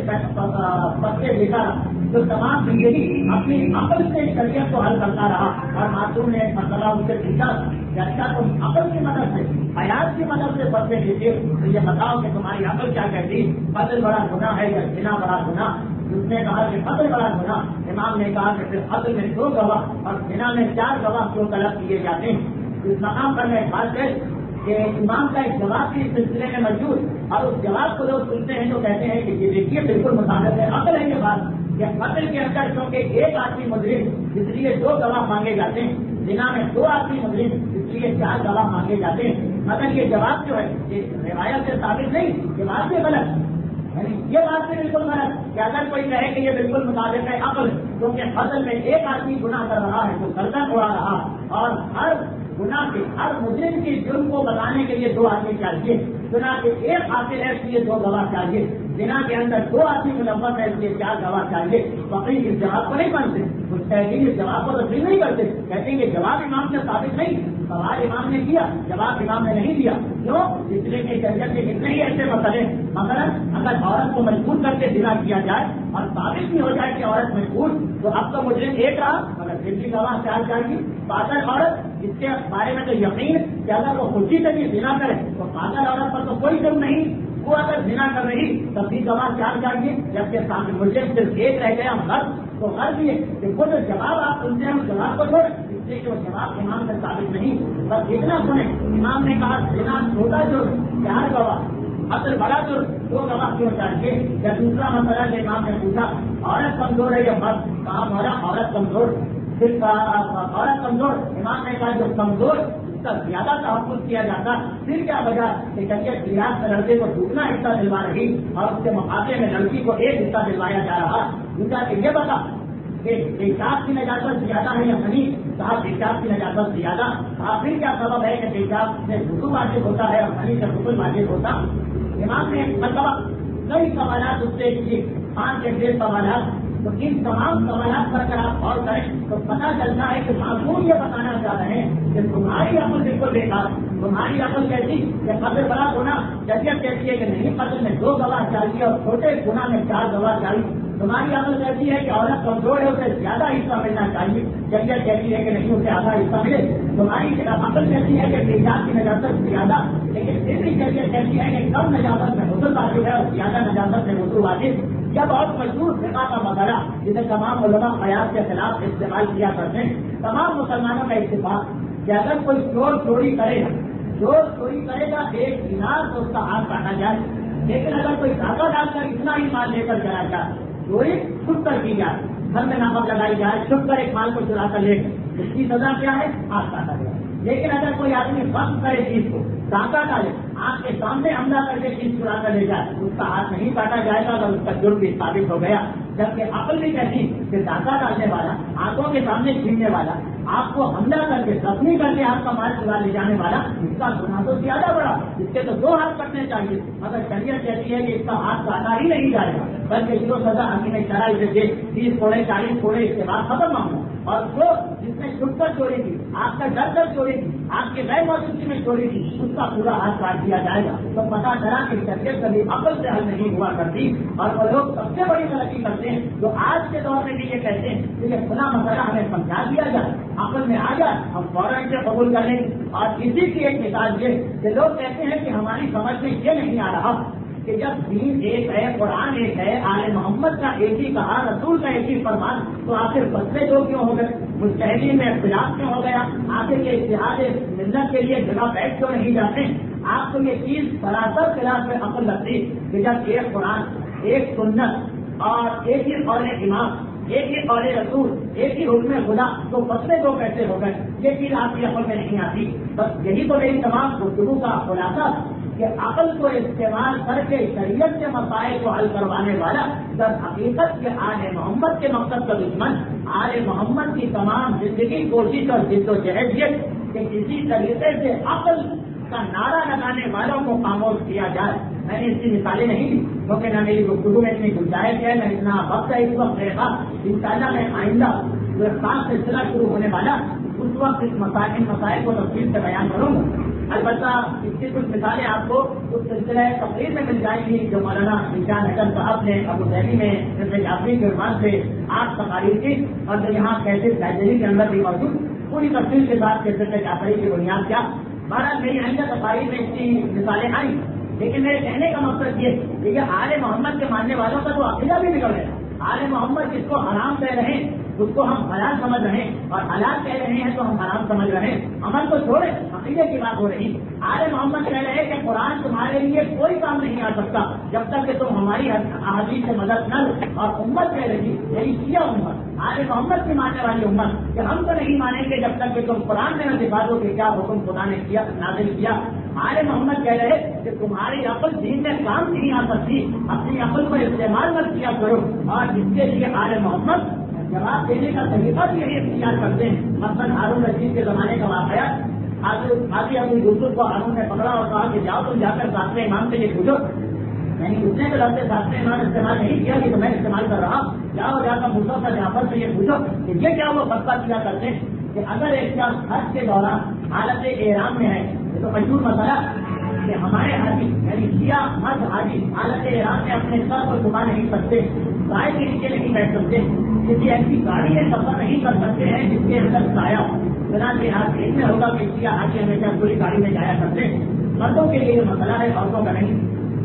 Speaker 1: پتے لکھا، جو تمام زندگی اپنی عقل سے شریعت کو حل کرتا رہا، اور معصوم نے ایک مسئلہ ان سے پوچھا کہ اچھا تم عقل کی مدد سے حیات کی مدد سے پتے لکھتے تو یہ بتاؤ کہ تمہاری عقل کیا کہتی، قتل بڑا گناہ ہے یا زنا بڑا گناہ؟ اس نے کہا کہ قتل بڑا گناہ۔ امام نے کہا کہ پھر قتل میں دو گواہ اور زنا میں چار گواہ کیوں طلب کیے جاتے ہیں؟ اس مقام پر میں بات ہے کہ امام کا ایک جواب بھی اس سلسلے میں موجود، اور اس جواب کو لوگ سنتے ہیں تو کہتے ہیں کہ یہ دیکھیے بالکل مطابق ہے، عقل ہے یہ بات کہ قتل کے اندر کیونکہ ایک آدمی مجرم اس لیے دو گواہ مانگے جاتے ہیں، زنا میں دو آدمی مجرم اس لیے چار گواہ مانگے جاتے ہیں، مگر یہ جواب جو ہے یہ روایت سے ثابت نہیں، یہ بات بھی غلط، یعنی یہ بات بھی بالکل غلط کہ اگر کوئی کہے کہ یہ بالکل مطابق ہے عقل، کیونکہ فضل میں ایک آدمی گناہ کر رہا ہے تو گردن اڑا رہا، اور ہر گناہ کے ہر مجرم کے جرم کو بتانے کے لیے دو آدمی چاہیے، گناہ کے ایک حاصل ہے اس لیے دو گواہ چاہیے، زنا کے اندر دو آدمی ملوث ہے اس لیے چار گواہ چاہیے۔ فقیر اس جواب کو نہیں مانتے، اس تحقیق اس جواب کو تسلیم نہیں کرتے، کہتے ہیں کہ جواب امام سے ثابت نہیں، سوال امام نے کیا، جواب امام نے نہیں دیا. کیوں؟ اس لیے کہ شریعت کے کتنے ہی ایسے مسئلے، مثلا اگر عورت کو مجبور کر کے زنا کیا جائے اور ثابت بھی ہو جائے کہ عورت مجبور، تو اب تو مجرم ایک رہا مگر پھر بھی گواہ چار جائے گی. پاگل عورت، اس کے بارے میں تو یقین کہ اگر وہ خوشی سے بھی زنا کرے تو پاگل عورت پر تو کوئی جرم نہیں، وہ اگر زنا کر رہی تب بھی گواہ چار جائے گی. جبکہ سامنے مجرم صرف ایک رہ گیا غرض، تو غرض یہ کہ وہ جو جواب آپ سنتے ہیں اس جواب کو چھوڑیں، اس لیے کہ وہ جواب امام سے ثابت نہیں. بس اتنا سنیں، امام نے کہا زنا چھوٹا جرم چار گواہ، اصل بڑا جرم دو گواہ کیوں چاہیے. یا دوسرا مسئلہ جو امام نے پوچھا عورت کمزور ہے یا مرد، کہا مولا عورت کمزور. پھر عورت کمزور، امام نے کہا جو کمزور اس کا زیادہ تحفظ کیا جاتا، پھر کیا وجہ کہ شریعت ریاض میں لڑکے کو دوسرا حصہ دلوا رہی اور اس کے مقابلے میں لڑکی کو ایک حصہ دلوایا جا رہا. دوسرا کہ یہ بتا کہ پیشاب کی نجاست زیادہ ہے یا نہیں، کہا پیشاب کی نجاست زیادہ. کہا پھر کیا سبب ہے کہ پیشاب سے غسل واجب ہوتا ہے اور منی سے غسل واجب ہوتا. امام نے ایک مرتبہ کئی سوالات اس سے کیے، پانچ یا چھ سوالات. تو ان تمام سوالات پر اگر آپ غور کریں تو پتہ چلتا ہے کہ معصوم یہ بتانا چاہ رہے ہیں کہ تمہاری عقل بالکل بیکار، تمہاری عقل کہتی کہ قدر بڑا گناہ شریعت کہتی ہے کہ نہیں، قدر میں دو گواہ چاہیے اور چھوٹے گناہ میں چار گواہ چاہیے. تمہاری عقل کہتی ہے کہ عورت کمزور ہے اسے زیادہ حصہ ملنا چاہیے، شریعت کہتی ہے کہ نہیں اسے آدھا حصہ ملے. تمہاری عقل کہتی ہے کہ پیشاب کی نجاست زیادہ، لیکن پھر بھی شریعت کہتی ہے کہ کم نجاست میں غسل واجب ہے اور زیادہ نجاست میں غسل واجب. یہ بہت مشہور فقہ کا مسئلہ جسے تمام علماء قیاس کے خلاف استعمال کیا کرتے ہیں. تمام مسلمانوں کا اتفاق کہ اگر کوئی چور چوری کرے گا، چور چوری کرے گا ایک دینار تو اس کا ہاتھ کاٹا جائے. لیکن اگر کوئی دھاگا ڈال کر اتنا ہی مال لے کر چلا جائے، چوری چھپ کر کی جائے، گھر میں ناقب لگائی جائے، چھپ کر ایک مال کو چرا کر لے گئے، اس کی سزا کیا ہے؟ ہاتھ کاٹا جائے. لیکن اگر کوئی آدمی وقت کرے چیز کو، ڈاکہ ڈالے، آپ کے سامنے حملہ کر کے چیز چرا کر لے جائے، اس کا ہاتھ نہیں کاٹا جائے گا اگر اس کا جرم بھی ثابت ہو گیا. جبکہ عقل بھی کہتی کہ ڈاکہ ڈالنے والا، آنکھوں کے سامنے چھیننے والا، آپ کو حملہ کر کے زخمی کر کے آپ کا مال چرا لے جانے والا، اس کا گناہ تو زیادہ بڑا، اس کے تو دو ہاتھ کٹنے چاہیے. مگر شریعت کہتی ہے کہ اس کا ہاتھ کاٹا ہی نہیں جائے گا، بلکہ جو سزا حکیم شرعی سے دے تیس کوڑے چالیس کوڑے اس کے بعد ختم مانگو. اور جو جس نے چھپ کر چوری کی، آپ کا ڈر کر چوری کی، آپ کے غیر موجودگی میں چوری کی، اس کا پورا ہاتھ کاٹ دیا جائے گا. تو پتا چلا کہ شریعت کبھی عقل سے حل نہیں ہوا کرتی. اور وہ لوگ سب سے بڑی غلطی کرتے ہیں جو آج کے دور میں بھی یہ کہتے ہیں کہ یہ فلاں مسئلہ ہمیں سمجھا دیا جائے، عقل میں آ جائے، ہم فوراً سے قبول کر لیں. اور اسی کی ایک مثال یہ کہ لوگ کہتے ہیں کہ ہماری سمجھ میں یہ نہیں آ رہا کہ جب دین ایک ہے، قرآن ایک ہے، آل محمد کا ایک ہی کہا، رسول کا ایک ہی فرمان، تو آخر مسئلے دو کیوں ہو گئے، مجتہدین میں اختلاف کیوں ہو گیا، آخر یہ اتحاد ملت کے لیے جگہ بیٹھ کیوں نہیں جاتے. آپ کو یہ چیز سراسر خلاف میں عقل لگتی کہ جب ایک قرآن، ایک سنت اور ایک ہی قول امام، ایک ہی قول رسول، ایک ہی حکم خدا، تو مسئلے دو کیسے ہو گئے، یہ چیز آپ کی عقل میں نہیں آتی. بس یہی تو میری تمام گفتگو کا خلاصہ کہ عقل کو استعمال کر کے شریعت کے مسائل کو حل کروانے والا جب حقیقت کے آل محمد کے مقصد کا دشمن، آل محمد کی تمام زندگی کوشش اور جد و جہد یہ کہ کسی طریقے سے عقل کا نعرہ لگانے والوں کو خاموش کیا جائے. میں نے اس کی مثالیں نہیں دی کیونکہ نہ میری گفتگو میں اتنی گنجائش ہے، نہ اتنا وقت ہے اس وقت میرے پاس. انشاءاللہ میں آئندہ جو خاص سلسلہ شروع ہونے والا اس وقت اس مسائل مسائل کو تفصیل سے بیان کروں گا. البتہ اس کی کچھ مثالیں آپ کو اس سلسلہ تقریر میں مل جائیں گی جو مولانا نشان حسن صاحب نے ابو ظہبی میں جیسے جعفری کے عنوان سے آٹھ تقاریر کی، اور جو یہاں کیسے لائبریری کے اندر بھی موجود پوری تفصیل کے ساتھ کیسے جعفری کی بنیاد کیا. بہرحال میری آئندہ تقاریر میں اس کی مثالیں آئیں، لیکن میرے کہنے کا مقصد یہ کہ یہ آل محمد کے ماننے والوں کا تو عقیدہ بھی نکل ہے. آل محمد جس کو حرام کہہ رہے ہیں اس کو ہم حلال سمجھ رہے ہیں، اور حلال کہہ رہے ہیں تو ہم حرام سمجھ رہے ہیں. عمل کو چھوڑے، عقیدے کی بات ہو رہی. آل محمد کہہ رہے ہیں کہ قرآن تمہارے لیے کوئی کام نہیں آ سکتا جب تک کہ تم ہماری احادیث سے مدد نہ لو. اور امت کہہ رہی یہی شیعہ امت، آل محمد کی ماننے والی امت کہ ہم تو نہیں مانیں گے جب تک کہ تم قرآن میں نہ دکھا دو کہ کیا حکم خدا نے کیا نازل کیا. آل محمد کہہ رہے کہ تمہاری عقل دین میں کام نہیں آ سکتی، اپنی عقل کو استعمال مت کیا کرو. اور جس کے لیے آل محمد جواب دینے کا طریقہ بھی یہی اختیار کرتے ہیں. مثلاً ہارون رشید کے زمانے کا واقعہ، آگے ابو یوسف کو ہارون نے پکڑا اور کہا کہ جاؤ تم جا کر ساتھ امام سے یہ پوچھو. یعنی اتنے کے لفظ ساتھ امام استعمال نہیں کیا کہ تو میں استعمال کر رہا. جاؤ جا کر موسیٰ کا جعفر سے یہ پوچھو کہ یہ کیا وہ فتویٰ کیا کرتے ہیں. کہ اگر ایک شخص حج کے دوران حالت احرام میں ہے تو مشہور مسئلہ کہ ہمارے حاجی یعنی سیاہ مرد حاجی حالت احرام میں اپنے سر کو جھکا نہیں سکتے، گائے کے نیچے نہیں بیٹھ سکتے، کسی ایسی گاڑی میں سفر نہیں کر سکتے ہیں جس کے اندر سایہ ہو۔ چنانچہ آپ دیکھنے ہوگا کہ سیاہ حاجی ہمیشہ پوری گاڑی میں جایا کرتے، مردوں کے لیے یہ مسئلہ ہے، عورتوں کا نہیں۔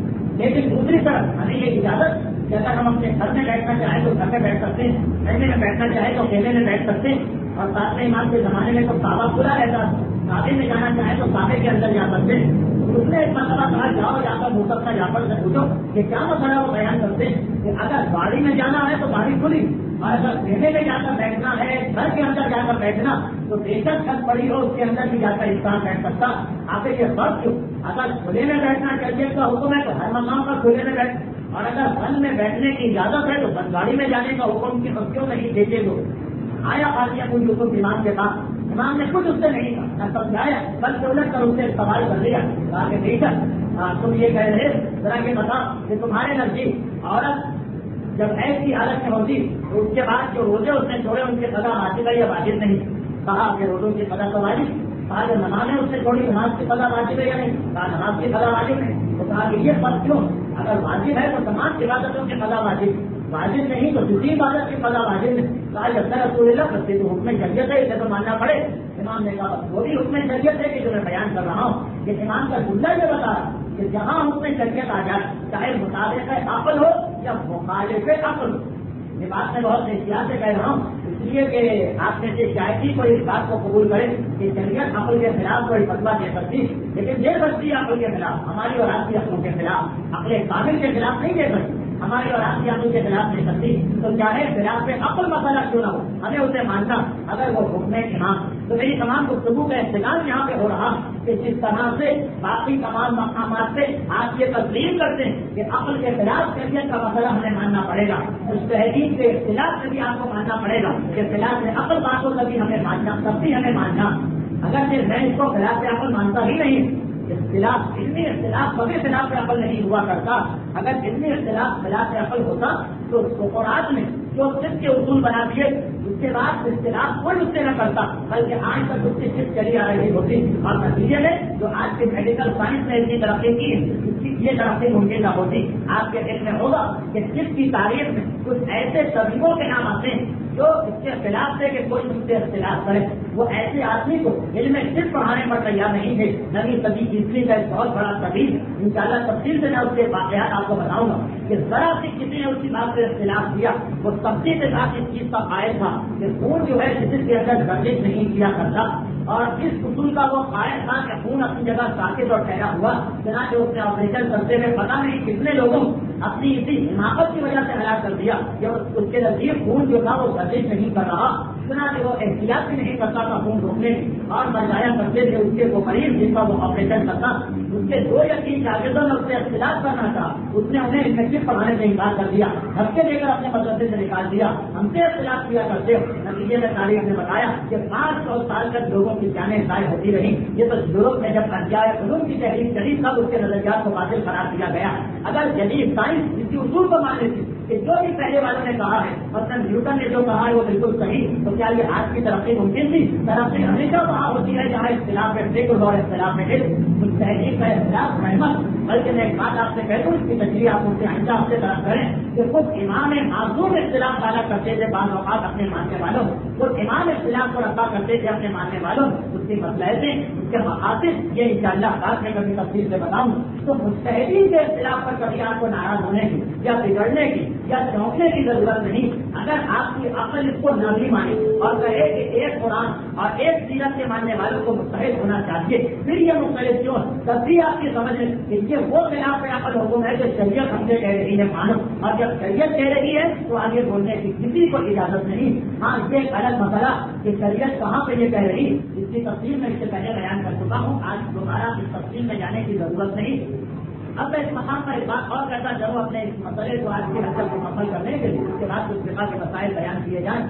Speaker 1: لیکن دوسری طرف ہمیں یہ اجازت کہ اگر ہم اپنے گھر میں بیٹھنا چاہیں تو گھر میں بیٹھ سکتے ہیں، خیمے میں بیٹھنا چاہیں تو خیمے میں بیٹھ سکتے ہیں، اور ساتھ میں امام کے زمانے میں تو کعبہ کھلا رہتا، کعبے میں جانا چاہیں تو کعبے کے اندر جا سکتے ہیں۔ اس نے ایک مرتبہ کہا جاؤ جا کر موسم جعفر سے پوچھو کہ کیا مسئلہ وہ بیان کرتے ہیں کہ اگر گاڑی میں جانا ہے تو گاڑی کھلی، اور اگر خیمے میں جا کر بیٹھنا ہے، گھر کے اندر جا کر بیٹھنا تو بے شک چھت پڑی ہو اس کے اندر بھی جا کر انسان بیٹھ سکتا۔ آپ یہ فرق کیوں؟ اگر کھلے میں بیٹھنا چاہیے کا حکم ہے تو ہر مقام پر کھلے میں بیٹھ، اور اگر بند میں بیٹھنے کی اجازت ہے تو بند گاڑی میں جانے کا حکم کیوں نہیں دیتے گا؟ آیا خاصیہ کوئی حکم امام کے پاس، امام نے کچھ اس سے نہیں کہا، نہ سمجھایا، بلکہ الٹ کر اس سے سوال کر لیا، کہا کہ بے شک تم یہ کہہ رہے ذرا یہ بتا کہ تمہارے نزدیک عورت جب ایسی حالت میں ہوتی تو اس کے بعد جو روزے اس نے چھوڑے ان کے قضا واجب ہے یا واجب نہیں؟ کہا کہ روزوں کی قضا تو واجب، کہا جو نمازیں اس نے چھوڑی نماز کی قضا واجب ہے یا نہیں؟ کہا نماز کی قضا واجب ہے۔ تو کہا کہ یہ فرق کیوں؟ اگر واجب ہے تو تمام عبادتوں کی قضا واجب، واجب نہیں تو دوسری عبادت کی قضا واجب ہے۔ کہا جب رسول اللہ بچے تو حکم شریعت ہے، اسے تو ماننا پڑے۔ امام نے کہا وہ بھی حکم شریعت ہے کہ جو میں بیان کر رہا ہوں، کہ امام کا جملہ یہ بتا رہا کہ جہاں حکم شریعت آ جائے چاہے مطابق عقل ہو یا مخالف عقل ہو، یہ بات میں بہت احتیاط سے کہہ رہا ہوں اس لیے کہ آپ میں سے شاید ہی کوئی اس بات کو قبول کرے کہ شریعت عقل کے خلاف کوئی فتویٰ دے سکتی، لیکن دے سکتی عقل کے خلاف، ہماری اور آپ کی عقلوں کے خلاف، عقل کامل کے خلاف نہیں دے سکتی، ہماری اور آپ کی عقل کے خلاف دے سکتی۔ تو چاہے خلاف عقل مسئلہ کیوں نہ ہو ہمیں اسے ماننا، اگر وہ حکم امام۔ تو میری تمام گفتگو کا احتجاج یہاں پہ ہو رہا کہ جس طرح سے باقی تمام مقامات سے آپ یہ تسلیم کرتے ہیں کہ عقل کے خلاف شریعت کا مسئلہ ہمیں ماننا پڑے گا، اس تحقیق کے اختلاف سے بھی آپ کو ماننا پڑے گا کہ خلاف عقل باتوں کا بھی ہمیں ماننا، تب بھی ہمیں ماننا۔ اگر میں اس کو خلاف عقل مانتا ہی نہیں، اختلاف علمی اختلاف کبھی خلاف عقل نہیں ہوا کرتا، اگر علمی اختلاف خلاف عقل ہوتا تو قرآن نے جو صرف کے اصول بنا دیے اس کے بعد اختلاف کوئی اس سے نہ کرتا، بلکہ آج تک اس کی صرف چلی آ رہی ہوتی، اور نتیجے میں جو آج کے میڈیکل سائنس نے اتنی ترقی کی اس کی یہ ترقی ممکن نہ ہوتی۔ آپ کے علم میں ہوگا کہ صرف کی تاریخ میں کچھ ایسے طبیبوں کے نام آتے ہیں جو اس کے خلاف تھے کہ کوئی اس سے اختلاف کرے، وہ ایسے آدمی کو علم صرف پڑھانے پر تیار نہیں تھے۔ نویں صدی عیسوی کا ایک بہت بڑا طبیب، انشاءاللہ تفصیل سے میں اس کے واقعات آپ کو بتاؤں گا کہ ذرا سی کسی نے اس کی بات سے اختلاف کیا، وہ سختی کے ساتھ اس چیز کا قائل تھا کہ خون جو ہے جسم کے اندر گردش نہیں کیا کرتا، اور اس اصول کا وہ قائل تھا کہ خون اپنی جگہ ساکت اور ٹھہرا ہوا، چنانچہ اس نے آپریشن کرتے ہوئے پتہ نہیں کتنے لوگوں اپنی اسی حماقت کی وجہ سے ہلاک کر دیا کہ اس کے نزدیک خون جو تھا وہ گردش نہیں کر رہا، چنانچہ وہ احتیاط بھی نہیں کرتا تھا خون روکنے اور بجایا کرتے تھے اس کے وہ مریض جن کا وہ آپریشن کرتا، اس کے دو یا تین شاگردوں نے اس سے اختلاف کرنا تھا، اس نے انہیں انفیکشن پڑھانے سے انکار کر دیا، دھکے دے کر اپنے مدرسے سے نکال دیا، ہم سے اختلاف کیا کرتے ہو۔ نتیجے میں تاریخ نے بتایا کہ پانچ سو سال تک لوگوں کی جانیں ضائع ہوتی رہی۔ یہ تو یورپ میں جب ادیائے علوم کی تحریک چلی تب اس کے نظریات کو باطل قرار دیا گیا۔ اگر جدید سائنس اس کی اصول کو مان لیتی کہ جو بھی پہلے والوں نے کہا ہے، مثلا نیوٹن نے جو کہا ہے وہ بالکل صحیح، تو کیا یہ آج کی ترقی ممکن تھی؟ ترقی ہمیشہ وہاں ہوتی ہے جہاں اختلاف ہے فکر اور اختلاف ہے علم، اس تحریک کا اختلاف رحمت۔ بلکہ میں ایک بات آپ سے کہہ دوں، اس کی تشریح آپ سے آئندہ آپ سے طرف کریں کہ خود امام معصوم اختلاف پیدا کرتے تھے بعض اوقات اپنے ماننے والوں، خود امام اختلاف کو رفع کرتے تھے اپنے ماننے والوں، اس کی مصلحتیں، اس کے مقاصد، یہ انشاءاللہ بات میں کبھی تفصیل سے بتاؤں۔ تو مجتہدین کے اختلاف پر کبھی آپ کو ناراض ہونے کی یا بگڑنے کی یا چونکنے کی ضرورت نہیں۔ اگر آپ کی عقل اس کو نہ بھی مانے اور کہے کہ ایک قرآن اور ایک سیرت کے ماننے والوں کو متحد ہونا چاہیے، پھر یہ مختلف کیوں، تب بھی آپ کی سمجھ میں کہ یہ وہ خلاف عقل حکم ہے جو شریعت ہم سے کہہ رہی ہے مانو، اور جب شریعت کہہ رہی ہے تو آگے بولنے کی کسی کو اجازت نہیں۔ ہاں یہ ایک الگ مسئلہ کہ شریعت کہاں پہ یہ کہہ رہی، اس کی تفصیل میں اس سے پہلے بیان کر چکا ہوں، آج دوبارہ اس تفصیل میں جانے کی ضرورت نہیں۔ اب میں اس مقام پر ایک بات اور کہتا چلوں اپنے اس مسئلے کو آج کی حد کو مکمل کرنے کے لیے، اس کے بعد کچھ فقہ کے مسائل بیان کیے جائیں۔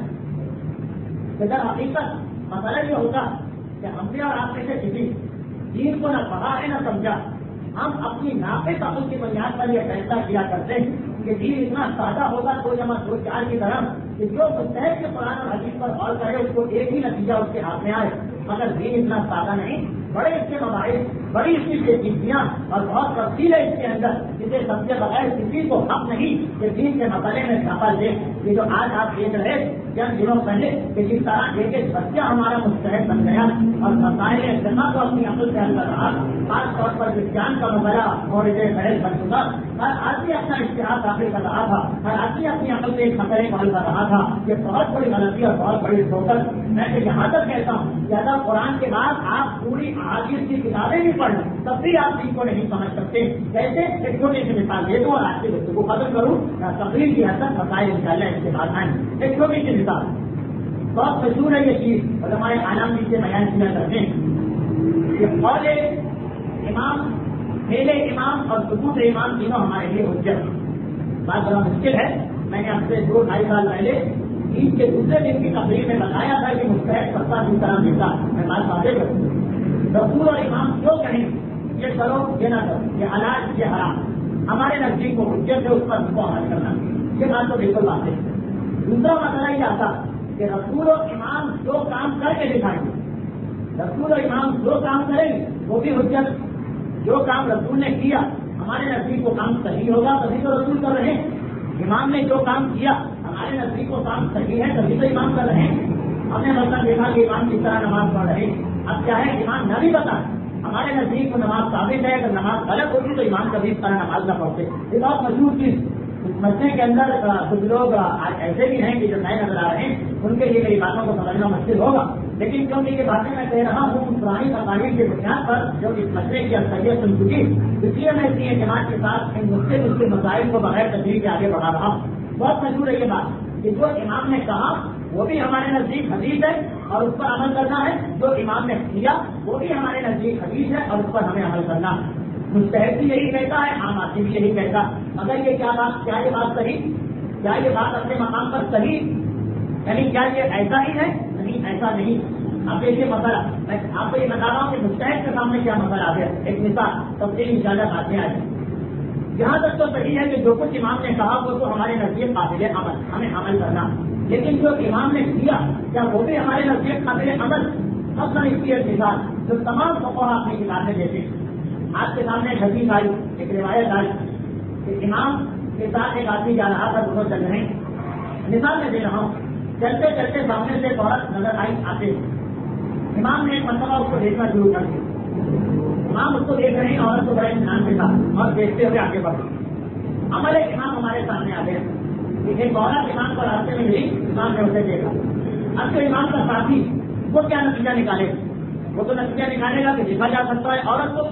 Speaker 1: در حقیقت مسئلہ یہ ہوتا کہ ہم سے اور آپ میں سے کسی دین کو نہ پڑھا ہے نہ سمجھا، ہم اپنی ناقص عقل کی بنیاد پر یہ فیصلہ کیا کرتے ہیں کہ دین اتنا سادہ ہوگا دو جمع دو چار کی طرح کہ جو مستحق کے قرآن اور حدیث پر غور کرے اس کو ایک ہی نتیجہ اس کے ہاتھ میں آئے، مگر دین اتنا سادہ نہیں، بڑے اس کے مباحث، بڑی اس کی پیچیدگیاں اور بہت تفصیل ہے اس کے اندر، جسے سمجھے بغیر کسی کو حق نہیں کہ دین کے مسئلے میں چھاپا دے۔ یہ جو آج آپ دیکھ رہے چند دنوں پہلے کہ جس طرح ایک ایک بچہ ہمارا مستحق بن گیا اور مسائل جمع کو اپنی عقل سے حل کر رہا، خاص طور پر وجدان کا مسئلہ اور بحث بن چکا، ہر آدمی اپنا اشتہار داخل کر رہا تھا، ہر آدمی اپنی عقل سے ایک مسئلے کو حل کر رہا تھا۔ یہ بہت بڑی غلطی اور بہت بڑی ٹھوکر میں تو یہاں تک کہتا ہوں کہ اگر قرآن کے بعد آپ پوری احادیث کی کتابیں بھی پڑھ لیں تب بھی آپ ان کو نہیں سمجھ سکتے۔ کیسے؟ ایک چھوٹی سی مثال دے دوں اور آج کی گفتگو ختم کروں، تقریر کی حد تک مسائل انشاءاللہ اس کے بعد آئیں۔ ایک چھوٹی سی مثال بہت مشہور ہے، یہ چیز اور ہمارے عالم جی سے بیان کیا کرتے ہیں کہ قول امام، میرے امام اور ثبوت امام تینوں ہمارے لیے حجت۔ بات بڑا مشکل ہے، میں نے آپ سے دو ڈھائی سال پہلے عید کے دوسرے دن کی تقریر میں بتایا تھا کہ مستحق سستا کس طرح دیتا، میں بات واضح کروں، رسول اور امام جو کہیں یہ کرو یہ نہ کرو، یہ حلال یہ حرام، ہمارے نزدیک کو حجت ہے، اس پر اس کو عمل کرنا، یہ بات تو بالکل واضح ہے۔ دوسرا مسئلہ یہ آتا کہ رسول اور امام جو کام کر کے دکھائیں گے، رسول اور امام جو کام کریں گے وہ بھی حجت، جو کام رسول نے کیا ہمارے نزدیک کو کام صحیح ہوگا تبھی تو رسول کر رہے ہیں، امام نے جو کام کیا ہمارے نزدیک کو کام صحیح ہے تبھی تو امام کر رہے ہیں۔ ہم نے مثلا دیکھا کہ امام کس طرح نماز پڑھ رہے ہیں، اب کیا ہے امام نہ بھی بتائیں، ہمارے نزدیک کو نماز ثابت ہے، اگر نماز غلط ہوگی تو امام کبھی اس طرح نماز نہ پڑھتے۔ یہ بہت مشہور چیز، اس مسئلے کے اندر کچھ لوگ ایسے بھی ہیں کہ جو نئے نظر آ رہے ہیں ان کے لیے میری باتوں کو سمجھنا مشکل ہوگا، لیکن کیونکہ یہ باتیں میں کہہ رہا ہوں پرانی تقاریر کی بنیاد پر جو اس مسئلے کی اکثریت سن چکی، اس لیے میں اسی اعتماد کے ساتھ ان مختلف اس کے مسائل کو بغیر تشریح کے آگے بڑھا رہا ہوں۔ بہت مشہور ہے یہ بات کہ جو امام نے کہا وہ بھی ہمارے نزدیک حدیث ہے اور اس پر عمل کرنا ہے، جو امام نے کیا وہ بھی ہمارے نزدیک حدیث ہے اور اس پر ہمیں عمل کرنا ہے۔ مستحق بھی یہی کہتا ہے، عام آدمی بھی یہی کہتا، مگر یہ کیا بات، کیا یہ بات صحیح، کیا یہ بات اپنے مقام پر صحیح، یعنی کیا یہ ایسا ہی ہے؟ نہیں، ایسا نہیں۔ اب دیکھیے مسئلہ، میں آپ کو یہ بتا رہا ہوں کہ مستحق کے سامنے کیا مسئلہ آ گیا۔ ایک مثال سب سے انشاءاللہ بات میں آ جائے، یہاں تک تو صحیح ہے کہ جو کچھ امام نے کہا وہ تو ہمارے نزدیک قابل عمل، ہمیں عمل کرنا، لیکن جو امام نے کیا کیا وہ بھی ہمارے نزدیک قابل عمل؟ اصل اس کی ایک مثال جو تمام فقہا اپنی کتابیں دیتے ہیں، آپ کے سامنے ایک حدیث آئی، ایک روایت آئی کہ امام کے ساتھ ایک آدمی جا رہا تھا، دونوں چل رہے ہیں، مثال میں دے رہا ہوں، چلتے چلتے سامنے سے ایک عورت نظر آئی آتے، امام نے ایک مرتبہ اس کو دیکھنا شروع کر دیا، امام اس کو دیکھ رہے ہیں، عورت کو بڑے اطمینان کے ساتھ اور دیکھتے ہوئے آگے بڑھے، عمل ایک امام ہمارے سامنے آ گیا، ایک عورت امام کو راستے میں ملی، امام نے اسے دیکھا، اب تو امام کا ساتھی وہ کیا نتیجہ نکالے، وہ تو نتیجہ نکالے گا کہ دیکھا جا سکتا ہے عورت کو،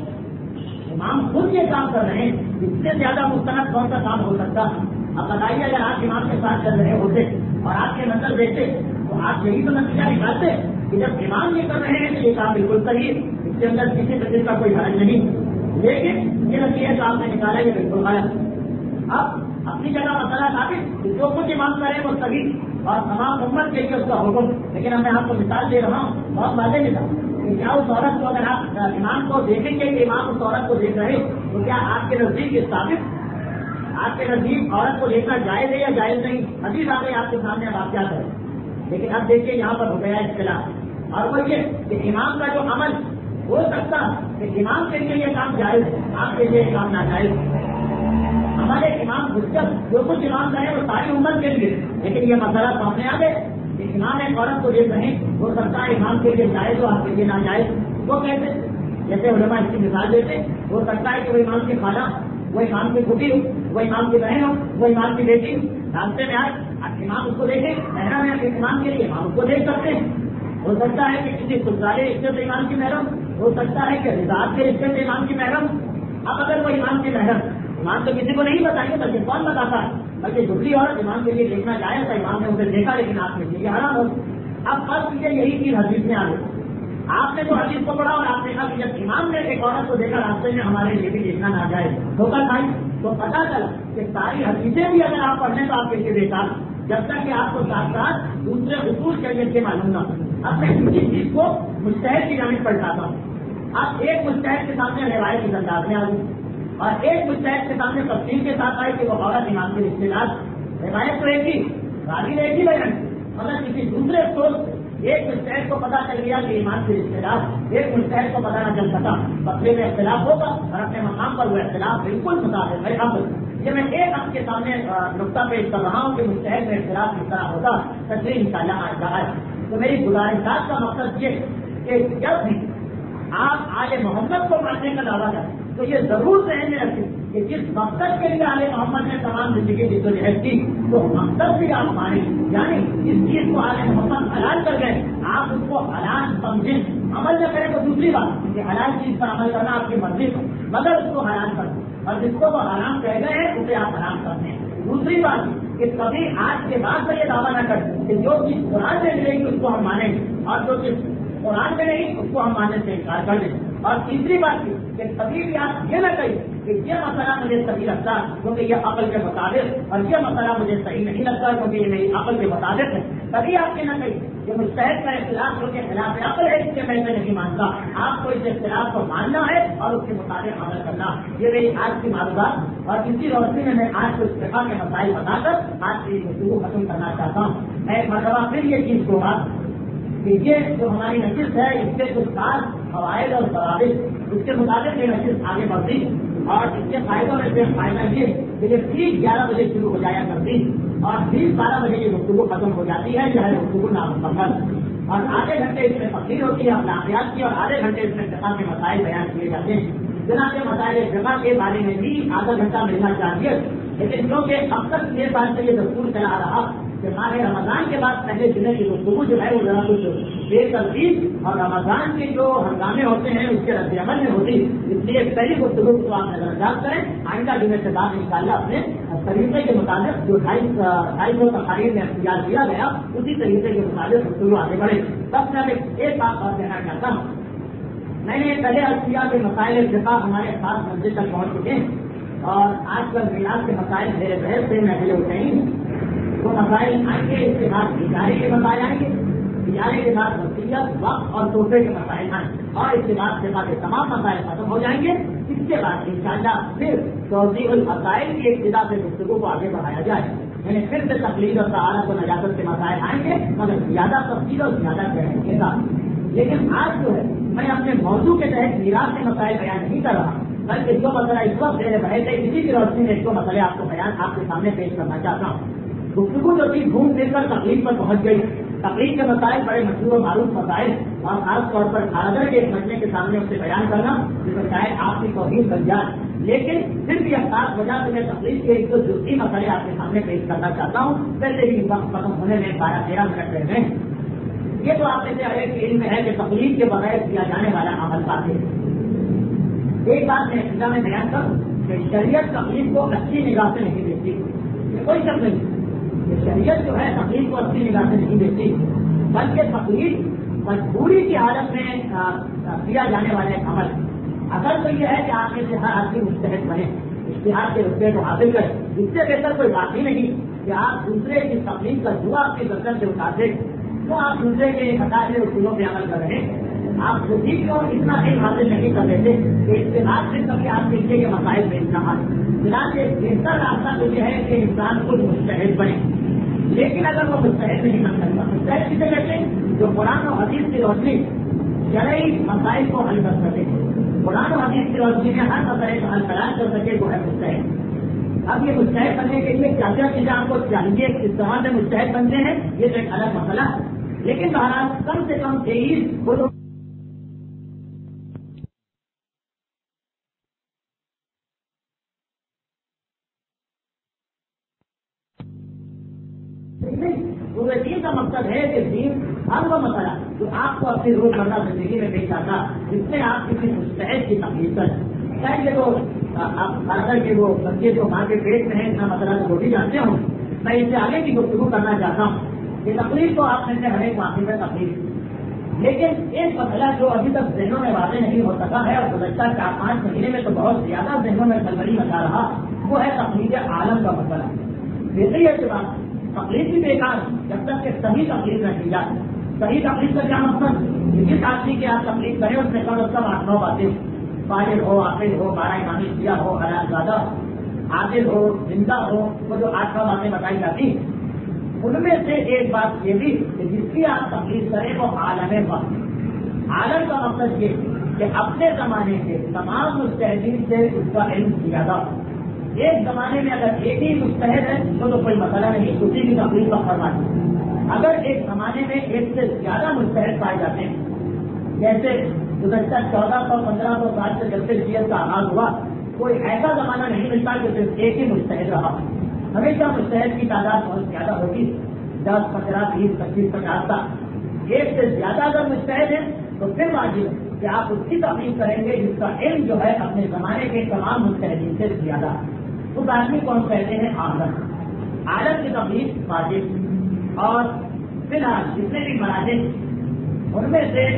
Speaker 1: امام خود یہ کام کر رہے ہیں، اس سے زیادہ مستند کون سا کام ہو سکتا؟ اب بتائیے اگر آپ امام کے ساتھ چل رہے ہوتے اور آپ کے نظر دیکھتے تو آپ یہی تو نتیجہ نکالتے کہ جب امام یہ کر رہے ہیں تو یہ کام بالکل صحیح، اس کے اندر کسی قسم کا کوئی حرج نہیں، لیکن یہ نتیجہ جو آپ نے نکالا یہ بالکل غلط۔ اب اپنی جگہ مسئلہ ثابت کہ جو کچھ امام کرے وہ صحیح اور تمام امت کے لیے اس کا حکم، لیکن اب میں آپ کو مثال دے رہا ہوں بہت واضح مثال کہ کیا اس عورت کو اگر آپ امام کو دیکھیں گے کہ امام اس عورت کو دیکھ رہے تو کیا آپ کے نزدیک یہ ثابت، آپ کے نزدیک عورت کو دیکھنا جائز ہے یا جائز نہیں؟ حدیث آ گئی آپ کے سامنے، اب آپ کیا کریں؟ لیکن اب دیکھیے یہاں پر ہو گیا اختلاف، اور وہ یہ کہ امام کا جو عمل ہو سکتا کہ امام کے لیے یہ کام جائز ہے، آپ کے لیے یہ کام ناجائز، ہمارے امام حجت جو کچھ امام کریں وہ ساری امت کے لیے، لیکن یہ مسئلہ سامنے آ گئے کہ امام ایک عورت کو دیکھ رہے ہیں، ہو سکتا ہے امام کے لیے جائز ہو، آپ کے لیے ناجائز، وہ کیسے؟ جیسے علماء اس کی مثال دیتے، ہو سکتا ہے کہ وہ امام کی خالہ، وہ امام کی پھوپھی ہو، وہ امام کی بہن ہو، وہ امام کی بیٹی ہو، راستے میں آئے امام اس کو دیکھیں، محرم ہے امام کے لیے، امام اس کو دیکھ سکتے ہیں، ہو سکتا ہے کہ کسی سسرالی رشتے سے امام کی محرم، ہو سکتا ہے کہ رضاعت کے رشتے سے امام کی محرم۔ اب اگر وہ امام کی محرم، امام تو کسی کو نہیں بتائیں گے بلکہ کون بتاتا ہے، بلکہ دوسری عورت امام کے لیے دیکھنا جائے تھا، امام نے اسے دیکھا لیکن آپ نے یہ حرام ہو۔ اب فرض کیجیے یہی چیز حدیث میں آ گئی، آپ نے تو حدیث کو پڑھا اور آپ نے کہا کہ جب امام نے ایک عورت کو دیکھا راستے میں ہمارے لیے بھی دیکھنا نہ جائے، دھوکہ کھائی، تو پتا چلا کہ ساری حدیثیں بھی اگر آپ پڑھنے تو آپ کے لیے بیکار، جب تک کہ آپ کو ساتھ ساتھ دوسرے اصول شریعت کے معلوم نہ ہو۔ اب میں کسی چیز کو مجتہد کی جانب پلٹاتا ہوں، آپ ایک مجتہد کے سامنے روایت اس انداز میں آ گئی، اور ایک مجتہد کے سامنے تفصیل کے ساتھ آئے کہ وہ عورت امام کے رشتے دار، روایت تو ایک ہی، راوی نے ایک ہی بیان، مگر کسی دوسرے سورس سے ایک مجتہد کو پتا چل گیا کہ ایمان کے رشتے دار، ایک مجتہد کو پتا نہ چل سکا، مسئلے میں اختلاف ہوگا اور اپنے مقام پر وہ اختلاف بالکل مطابق ہے۔ اب یہ میں ایک آپ کے سامنے نقطہ پیش کر رہا ہوں کہ مجتہد میں اختلاف کس طرح ہوگا، تصویر انشاءاللہ آج کا ہے۔ تو میری گزارشات کا مقصد یہ کہ جب بھی آپ آل محمد کو ماننے کا دعویٰ کریں تو یہ ضرور ذہن میں رکھیں کہ جس مقصد کے لیے آل محمد نے تمام زندگی کی جدوجہد کی تو مقصد بھی آپ مانیں، یعنی جس چیز کو آل محمد حلال کر گئے آپ اس کو حلال سمجھیں، عمل نہ کریں تو دوسری بات کہ حلال چیز پر عمل کرنا آپ کی مرضی ہے، مگر اس کو حلال کر دیں، اور جس کو وہ حرام کہہ گئے ہیں اسے آپ حرام کرتے ہیں۔ دوسری بات کہ کبھی آج کے بعد میں یہ دعویٰ نہ کریں کہ جو چیز قرآن میں ملے گی اس کو ہم مانیں گے اور جو چیز قرآن میں نہیں اس کو ہم ماننے سے انکار کر دیں۔ اور تیسری بات یہ کہ کبھی بھی آپ یہ نہ کہیں کہ یہ مسئلہ مجھے صحیح لگتا کیونکہ یہ عقل کے مطابق، اور یہ مسئلہ مجھے صحیح نہیں لگتا کیونکہ یہ میری عقل کے مطابق ہے۔ کبھی آپ یہ نہ کہیں کہ مجتہد کا اختلاف جو کہ خلاف عقل ہے اس کے میں نہیں مانتا، آپ کو اس اختلاف کو ماننا ہے اور اس کے مطابق عمل کرنا۔ یہ میری آج کی معلومات، اور اسی روشنی میں میں آج کو استفاع کے مسائل بتا کر آج کی گفتگو ختم کرنا چاہتا ہوں۔ میں ایک مرتبہ پھر یہ چیز کو بات کہ یہ جو ہماری نشست ہے اس کے کچھ خاص فوائد اور ضوابط اس کے مطابق یہ نشست آگے بڑھتی، اور اس کے فائدوں میں سے فائدہ یہ کہ یہ ٹھیک گیارہ بجے شروع ہو جایا کرتی اور بیس بارہ بجے یہ گفتگو ختم ہو جاتی ہے، جو ہے گفتگو نامکمل، اور آدھے گھنٹے اس میں تقریر ہوتی ہے اخلاقیات کی، اور آدھے گھنٹے اس میں فقہ کے مسائل بیان کیے جاتے ہیں۔ جناب کے مسائل فقہ کے بارے میں بھی آدھا گھنٹہ ملنا چاہیے، لیکن کیونکہ اب تک چھ سال سے یہ دستور چلا رہا کہ ماہ رمضان کے بعد پہلے دن کی گفتگو جو ہے وہ ذرا کچھ بے ترتیب اور رمضان کے جو ہنگامے ہوتے ہیں اس کے رد عمل میں ہوتی، اس لیے پہلی گفتگو کو آپ نظر انداز کریں۔ آئندہ جمعے سے بعد انشاءاللہ اپنے طریقے کے مطابق جو ڈھائی ڈھائی سو تقاریر میں اختیار کیا گیا اسی طریقے کے مطابق گفتگو آگے بڑھے۔ بس میں ایک بات اور کہنا چاہتا ہوں، میں نے پہلے عرض کیا کہ مسائل فقہ ہمارے خاص منزل تک پہنچ چکے ہیں، اور آج کل میلاد کے مسائل میرے بحث سے محلے اٹھے ہیں، وہ مسائل آئیں گے، اس کے بعد ادارے کے مسائل آئیں گے، ادارے کے بعد وصیت وقت اور تحفے کے مسائل آئیں گے، اور اس کے بعد فقہ کے تمام مسائل ختم ہو جائیں گے۔ اس کے بعد انشاءاللہ پھر توضیح المسائل کی ابتدا سے گفتگو کو آگے بڑھایا جائے، یعنی پھر سے تقلید اور طہارت و نجاست کے مسائل آئیں گے، مگر زیادہ تفصیل اور زیادہ گہرائی کے ساتھ۔ لیکن آج جو ہے میں اپنے موضوع کے تحت میراث کے مسائل بیان نہیں کر رہا، بلکہ جو مسئلہ اس وقت میرے بھائی تھے اسی کی روشنی میں جو مسئلے آپ کو بیان آپ کے سامنے پیش کرنا چاہتا ہوں۔ گفتگو جو تھی گھوم پھر کر تقریب پر پہنچ گئی، تقریب کے مسائل بڑے مشہور و معروف مسائل، اور خاص طور پر خاردر کے ایک مجمے کے سامنے اسے بیان کرنا جس میں شاید آپ کی توہین بن جائے، لیکن پھر بھی اب خاص وجہ سے میں تقریب کے ایک دو جزئی مسئلے آپ کے سامنے پیش کرنا چاہتا ہوں، پہلے ہی وقت ختم ہونے میں بارہ تیرہ منٹ رہ گئے۔ یہ تو آپ میں سے ہر ایک علم ہے کہ تقلید کے بغیر کیا جانے والا عمل باطل ہے۔ ایک بات میں ابتدا میں بیان کروں کہ شریعت تقلید کو اچھی نگاہ سے نہیں دیکھتی، یہ کوئی شک نہیں کہ شریعت جو ہے تقلید کو اچھی نگاہ سے نہیں دیکھتی، بلکہ تقلید مجبوری کی حالت میں کیا جانے والا ایک عمل ہے۔ اصل تو یہ ہے کہ آپ میں سے ہر آدمی مستحق بنے، اشتہار کے رتبے کو حاصل کرے، اس سے بہتر کوئی بات ہی نہیں کہ آپ دوسرے کی تقلید کا جوا آپ کی گردن سے اٹھا دیں، تو آپ دوسرے کے مسائل اصولوں پہ عمل کر رہے ہیں۔ آپ خود ہی کو اتنا علم حاصل نہیں کر لیتے کہ اس کے بعد سے کبھی آپ دیکھیے کہ مسائل میں اتنا حال چنانچہ بہتر راستہ تو یہ ہے کہ انسان خود مستحد بنے، لیکن اگر وہ مستحد نہیں بن سکتا، مستحد کسے کہتے ہیں؟ جو قرآن و حدیث کی روشنی شرعی مسائل کو حل کر سکے، قرآن و حدیث کی روشنی میں ہر مسئلے کو حل تلاش کر سکے، وہ ہے مستحد۔ اب یہ مستحد بننے کے لیے کیا کیا چیزیں آپ کو چاہیے کس طرح سے مستحد بنتے ہیں یہ تو ایک الگ مسئلہ ہے، لیکن بہرحال کم سے کم تیئیس خود پورے دین کا مقصد ہے کہ دین ہر وہ مسئلہ جو آپ کو اپنی روزمرہ زندگی میں پیش آتا جس سے آپ کسی مستحد کی تقلید کریں، چاہے یہ تو آپ خاصر کے وہ بچے جو ماں کے پیٹ میں ہیں اتنا مسئلہ تو وہ بھی جانتے ہوں، میں اس سے آگے کی گفتگو کرنا چاہتا ہوں کہ تقلید تو آپ میں سے ہر ایک واقعی میں تقلید، لیکن ایک مسئلہ جو ابھی تک ذہنوں میں واضح نہیں ہو سکا ہے اور گزشتہ چار پانچ مہینے میں تو بہت زیادہ ذہنوں میں گڑبڑی مچا رہا، وہ ہے تقلید عالم کا مسئلہ۔ دیکھیے یہ بات تقلید بھی بیکار جب تک کہ صحیح تقلید نہ کی جائے۔ صحیح تقلید کا کیا مقصد؟ جس آدمی کی آپ تقلید کریں اس میں کم از کم آٹھ نو باتیں بالغ ہو، عاقل ہو، بارہ امامی کیا ہو، حلال زادہ عادل ہو، زندہ ہو، وہ جو آٹھ سو باتیں بتائی جاتی ان میں سے ایک بات یہ بھی کہ جس کی آپ تقریر کریں وہ عالم وقت. عالم کا مقصد یہ کہ اپنے زمانے کے تمام مجتہدین سے اس کا علم زیادہ ہو. ایک زمانے میں اگر ایک ہی مجتہد ہے تو تو کوئی مسئلہ نہیں، اسی کی تقریر کا فرمائے. اگر ایک زمانے میں ایک سے زیادہ مجتہد پائے جاتے ہیں، جیسے گزشتہ چودہ سو پندرہ سو سال سے جب سے جیت کا آغاز ہوا، کوئی ایسا زمانہ نہیں ملتا کہ صرف ایک ہی مجتہد رہا. ہمیشہ مجتہد کی تعداد بہت زیادہ ہوگی، دس پندرہ بیس پچیس پچاس تک. ایک سے زیادہ اگر مجتہد ہے تو پھر واجب ہے کہ آپ اس کی تقریر کریں گے جس کا علم جو ہے اپنے زمانے کے تمام مجتہدین سے زیادہ. اس آدمی کو ہم کہتے ہیں عالم. عالم کی تقریر واجب. اور فی الحال جتنے بھی مراحل ان میں سے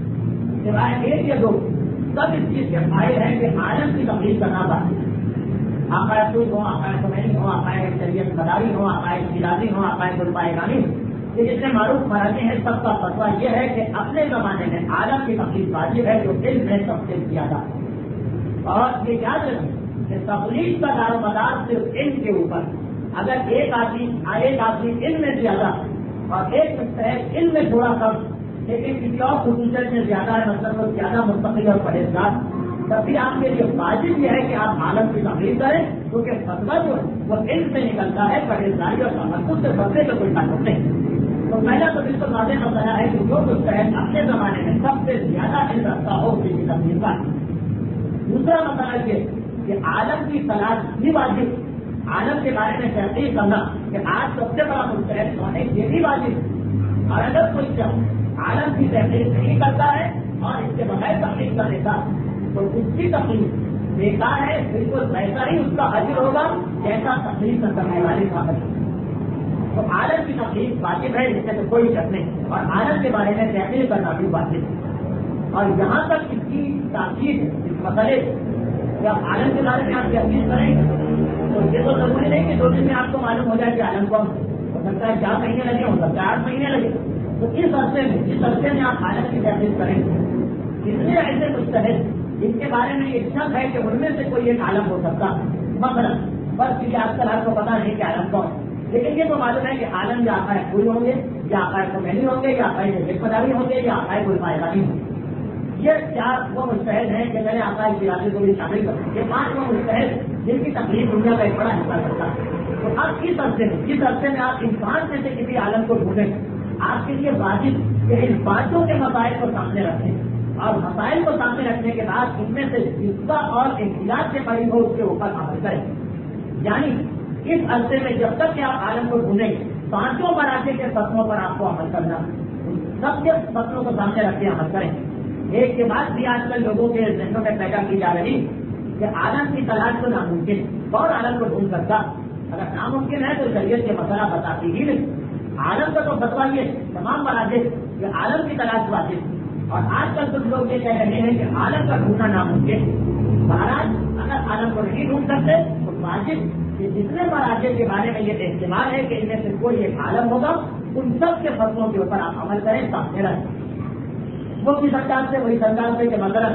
Speaker 1: سوائے ایک یا دو سب اس چیز کے قائل ہیں کہ عالم کی تقریر کرنا واجب. عقائد سود ہو، عقائد خمینی ہو، عقائد شریعت مداری ہو، عقائد شیرازی ہو، عقائد گلپائے یہ جتنے معروف مراجع ہیں سب کا فتویٰ یہ ہے کہ اپنے زمانے میں عالم کی تقریر واجب ہے جو علم ہے سب سے زیادہ. اور یہ یاد رکھیں کہ تبلیغ کا دار و مدار صرف علم کے اوپر. اگر ایک آدمی ایک آدمی علم میں زیادہ اور ایک مجتہد علم میں تھوڑا کم لیکن کسی اور خصوصیت میں زیادہ ہے، مطلب وہ زیادہ مستقل اور پرہیزگار، تب بھی آپ کے لیے واجب یہ ہے کہ آپ عالم کی تقریر کریں کیونکہ فتویٰ جو وہ علم سے نکلتا ہے، پرہیزگاری اور تمرکز سے فتوے کا کوئی تعلق نہیں. تو پہلا تو بالکل واضح بتایا ہے کہ جو مجتہد اپنے زمانے میں سب سے زیادہ علم رکھتا ہو اس کی تقریر کا. دوسرا مسئلہ یہ کہ عالم کی تلاش بھی واجب. عالم کے بارے میں تحقیق کرنا کہ آج سب سے بڑا مجتہد کون ہے یہ بھی واجب. اور اگر کوئی شخص عالم کی تحقیق نہیں کرتا ہے اور اس کے بغیر تحقیق کر لیتا تو اس کی تقریر بیکار ہے. بالکل ویسا ہی اس کا اجر ہوگا جیسا تقریر کرنے والے کا اجر. تو عالم کی تقریر واجب ہے، اس سے تو کوئی شک نہیں. اور عالم کے بارے میں تحقیق کرنا بھی واجب ہے. اور یہاں تک اس کی تاکید اس مسئلے یا عالم کے بارے میں آپ تحقیق کریں تو یہ تو ضروری نہیں کہ دو دن میں آپ کو معلوم ہو جائے کہ عالم کون ہو سکتا ہے چار مہینے لگے، ہو سکتا ہے آٹھ مہینے لگے. تو اس عرصے میں جس عرصے میں آپ عالم کی تحقیق کریں اتنے ایسے مجتہد جن کے بارے میں یہ شک ہے کہ ان میں سے کوئی ایک عالم ہو سکتا. مثلاً بس کیونکہ آج کل آپ کو پتا نہیں کہ عالم کون، لیکن یہ تو معلوم ہے کہ عالم یا عقائد پوری ہوں گے یا عقائد خمینی ہوں گے یا عقائد مداری ہوں گے یا عقائد گلپائے ہوں گے. یہ چار وہ مجتہد ہیں کہ میں نے عقائد شیرازی کو بھی شامل کروں. یہ پانچ وہ مجتہد جن کی تقریر دنیا کا ایک بڑا حصہ کرتا ہے. تو اب اس عرصے میں جس عرصے میں آپ انسان میں سے کسی عالم کو ڈھونڈیں آپ کے لیے واجب کہ ان پانچوں کے مسائل کو سامنے رکھیں اور مسائل کو سامنے رکھنے کے بعد ان میں سے جس کا اور احتیاط کے قریب ہو اس کے اوپر عمل کریں. یعنی اس عرصے میں جب تک کہ آپ عالم کو ڈھونڈیں پانچوں مراحل کے فتووں پر آپ کو عمل کرنا، سب کے فتووں کو سامنے رکھ کے عمل کریں. ایک کے بعد بھی آج کل لوگوں کے ذہنوں میں پیدا کی جا رہی کہ عالم کی تلاش تو ناممکن، اور عالم کو ڈھونڈ سکتا. اگر ناممکن ہے تو شریعت کے مسئلہ بتاتی ہی نہیں. عالم کا تو فتویٰ یہ تمام مراحل کہ عالم کی تلاش واجب. اور آج کل کچھ لوگ یہ کہہ رہے ہیں کہ عالم کا ڈھونڈنا ناممکن. مہاراج اگر عالم کو نہیں ڈھونڈ سکتے تو واجب کہ جتنے مراحل کے بارے میں یہ احتمال ہے کہ ان میں سے کوئی ایک عالم ہوگا ان سب کے فتووں کے اوپر آپ عمل کریں. سامنے رہیں وہ کس انداز سے وہی انداز سے کہ مثلاً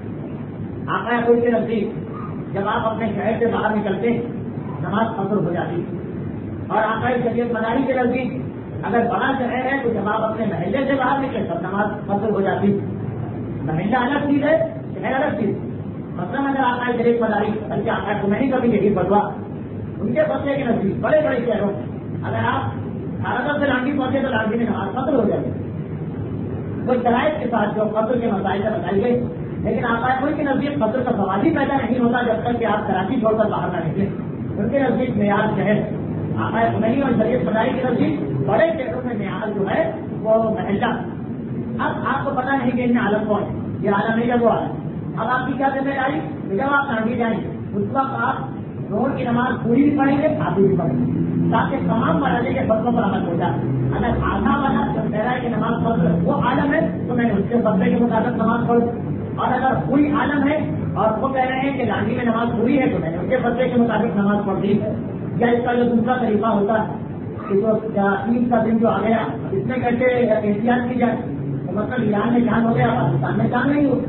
Speaker 1: آقا کوئی کے نزدیک جب آپ اپنے شہر سے باہر نکلتے نماز فجر ہو جاتی، اور آقا شریعت مداری کے نزدیک اگر بڑا شہر ہے تو جب آپ اپنے محلے سے باہر نکلے تب نماز فجر ہو جاتی. محلہ الگ چیز ہے، شہر الگ چیز. مثلاً اگر آقا شریعت مداری بلکہ آقا خمینی کبھی یہی فتویٰ ان کے فتوے کے نزدیک بڑے بڑے شہروں اگر آپ بھارت سے لانڈی پہنچے تو لانڈی میں نماز فجر ہو جائے گی کوئی شرائط کے ساتھ جو قدر کے مسائل سے بتائی گئی. لیکن آقا کوئی کے نزدیک قدر کا سوال ہی پیدا نہیں ہوتا جب تک کہ آپ کراچی چھوڑ کر باہر نہ نکلیں. ان کے نزدیک معیار شہر آقا خمینی اور شریعت مداری کے نزدیک بڑے شہروں میں معیار جو ہے وہ محلہ. اب آپ کو پتا نہیں کہ ان میں عالم کون ہے، یہ عالم ہے یا وہ عالم. اب آپ کی کیا ذمہ داری جب آپ لانڈی جائیں اس وقت آپ روز کی نماز پوری بھی پڑھیں گے آدھی بھی پڑھیں گے تاکہ تمام مراحل کے فتووں پر عمل ہو جائے. اگر آدھا والا جب کہہ رہا ہے کہ نماز پڑھ وہ عالم ہے تو میں اس کے فتوے کے مطابق نماز پڑھوں. اور اگر کوئی عالم ہے اور وہ کہہ رہے ہیں کہ لانڈی میں نماز پوری ہے تو میں نے اس کے فتوے کے مطابق نماز پڑھ دی. یا اس کا جو دوسرا طریقہ ہوتا ہے کہ جو عید کا دن جو آ گیا اس میں کیسے احتیاط کی جائے. تو مطلب ایران میں جان ہو گیا پاکستان میں جان نہیں ہو.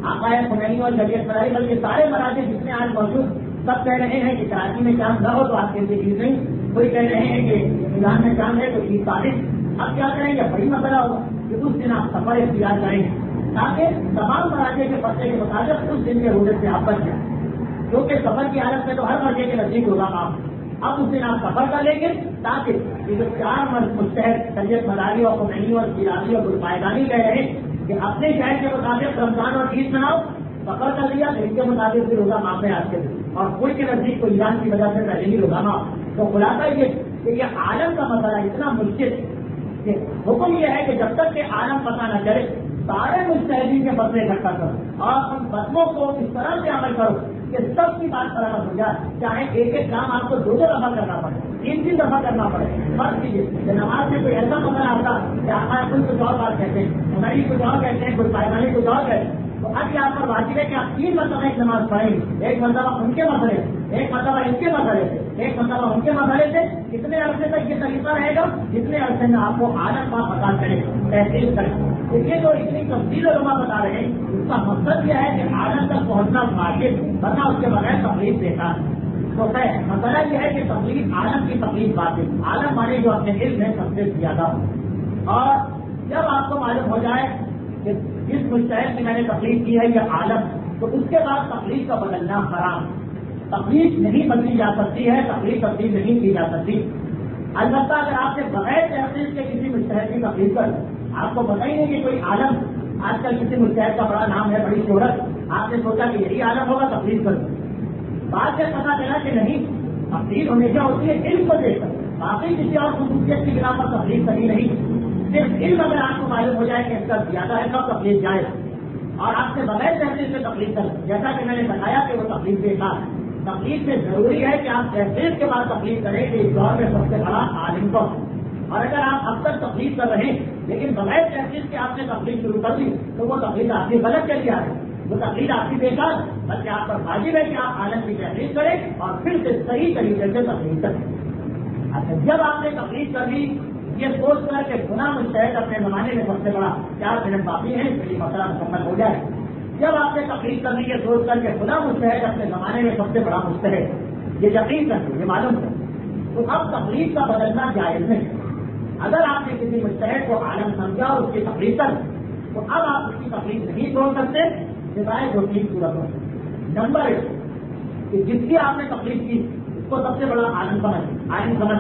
Speaker 1: آقائے خمینی اور شریعت مداری بلکہ سارے مراجع جتنے آج موجود سب کہہ رہے ہیں کہ کراچی میں چاند نہ ہو تو آپ کے لیے چیز نہیں. کوئی کہہ رہے ہیں کہ ایران میں چاند ہے تو چیز ثابت. اب کیا کریں گے؟ بڑی مسئلہ ہوگا کہ اس دن آپ سفر اختیار کریں گے تاکہ تمام مراجع کے پتے کے مطابق اس دن کے روزے سے آپ بچ جائیں. کیونکہ سفر کی حالت میں تو ہر مرضے کے نزدیک ہوگا آپ. اب اس دن آپ سفر کر لیں گے تاکہ یہ جو چار مستحق شریعت مداری اور خمینی اور شیرازی اور گلپائدانی کہہ رہے ہیں کہ اپنے شہر کے مطابق رمضان اور عید مناؤ، سفر کر لیا تو ان کے مطابق بھی روزہ معاف ہے آج کے دن، اور کوئی کے نزدیک کو ایران کی وجہ سے پہلے ہی روزہ معاف. تو خلاصہ یہ کہ یہ عالم کا مسئلہ اتنا مشکل کہ حکم یہ ہے کہ جب تک کہ عالم پتہ نہ چلے سارے مجتہدین کے فتوے اکٹھا کرو اور ان فتووں کو اس طرح سے عمل کرو کہ سب کی بات برابر ہو جائے. چاہے ایک ایک کام آپ کو دو دو دفعہ کرنا پڑے، تین تین دفعہ کرنا پڑے، فرض کیجیے کہ نماز میں کوئی ایسا مسئلہ آتا کہ آپ کوئی کچھ اور بات کہتے ہیں، ہماری کچھ اور کہتے ہیں، کوئی پائیدانی کچھ اور کہتے ہیں، تو اب یہاں پر واجب ہے کہ آپ تین مرتبہ ایک نماز پڑھیں گے. ایک مرتبہ ان کے مسئلے سے، ایک مرتبہ ان کے مسئلے سے، ایک مرتبہ ان کے مسئلے سے. کتنے عرصے تک یہ طریقہ رہے گا؟ جتنے عرصے میں آپ کو عالم کا پتہ چلے، تحقیق کریں. تو یہ جو اتنی تفصیل علماء بتا رہے ہیں اس کا مقصد یہ ہے کہ عالم تک پہنچنا واجب، ورنہ اس کے بغیر تقلید دیتا ہے. تو خیر مسئلہ یہ ہے کہ تقلید عالم کی تقلید بات ہے. عالم مانے جو اپنے علم میں سب سے زیادہ ہو، اور جب آپ کو معلوم ہو جائے کہ جس مجتہد کی میں نے تقلید کی ہے یہ عالم، تو اس کے بعد تقلید کا بدلنا حرام. تقلید نہیں بدلی جا سکتی ہے، تقلید تبدیل نہیں کی جا سکتی. البتہ اگر آپ نے بغیر تحقیق کے کسی مجتہد کی تقلید کر، آپ کو پتہ ہی نہیں کہ کوئی عالم آج کل کسی مجتہد کا بڑا نام ہے، بڑی شہرت، آپ نے سوچا کہ یہی عالم ہوگا تقلید کر دو. بعد میں پتا چلا کہ نہیں، تقلید ہمیشہ ہوتی ہے علم کو دیکھ کر، باقی کسی اور خصوصیت کی بنا پر تقلید کرنی نہیں. صرف علم اگر آپ کو معلوم ہو جائے کہ اس کا زیادہ ہے تب تقلید جائے، اور آپ نے بغیر تحقیق سے تقلید کر، جیسا کہ میں نے بتایا کہ وہ تقلید کے ساتھ تقلید میں ضروری ہے کہ آپ تحقیق کے بعد تقلید کریں کہ اس دور میں سب سے بڑا عالم کو. اور اگر آپ اب تک تقلید کر رہے ہیں لیکن بغیر تحقیق کے آپ نے تقلید شروع کر دی تو وہ تقلید آپ کی غلط چلی آ رہی ہے، وہ تقلید آپ کی بیکار. بلکہ آپ پر واجب ہے کہ آپ عالم کی تحقیق کریں اور پھر سے صحیح طریقے سے تقلید کریں. اچھا، جب آپ نے تقلید کر لی یہ سوچ کر کہ گناہ مجتہد اپنے زمانے میں سب سے بڑا، چار منٹ باقی ہے اس لیے مسئلہ مکمل ہو جائے. جب آپ نے تقلید کر لی یہ سوچ کر کہ گناہ مجتہد اپنے زمانے میں سب سے بڑا مجتہد، یہ یقین کر یہ معلوم ہے، تو اب تقلید کا بدلنا جائز نہیں. اگر آپ نے کسی مجتہد کو عالم سمجھا اور اس کی تقلید کر تو اب آپ اس کی تقلید نہیں چھوڑ سکتے سوائے دو تین صورتوں. نمبر ایک کہ جس کی آپ نے تقلید کی اس کو سب سے بڑا عالم سمجھ عالم سمجھ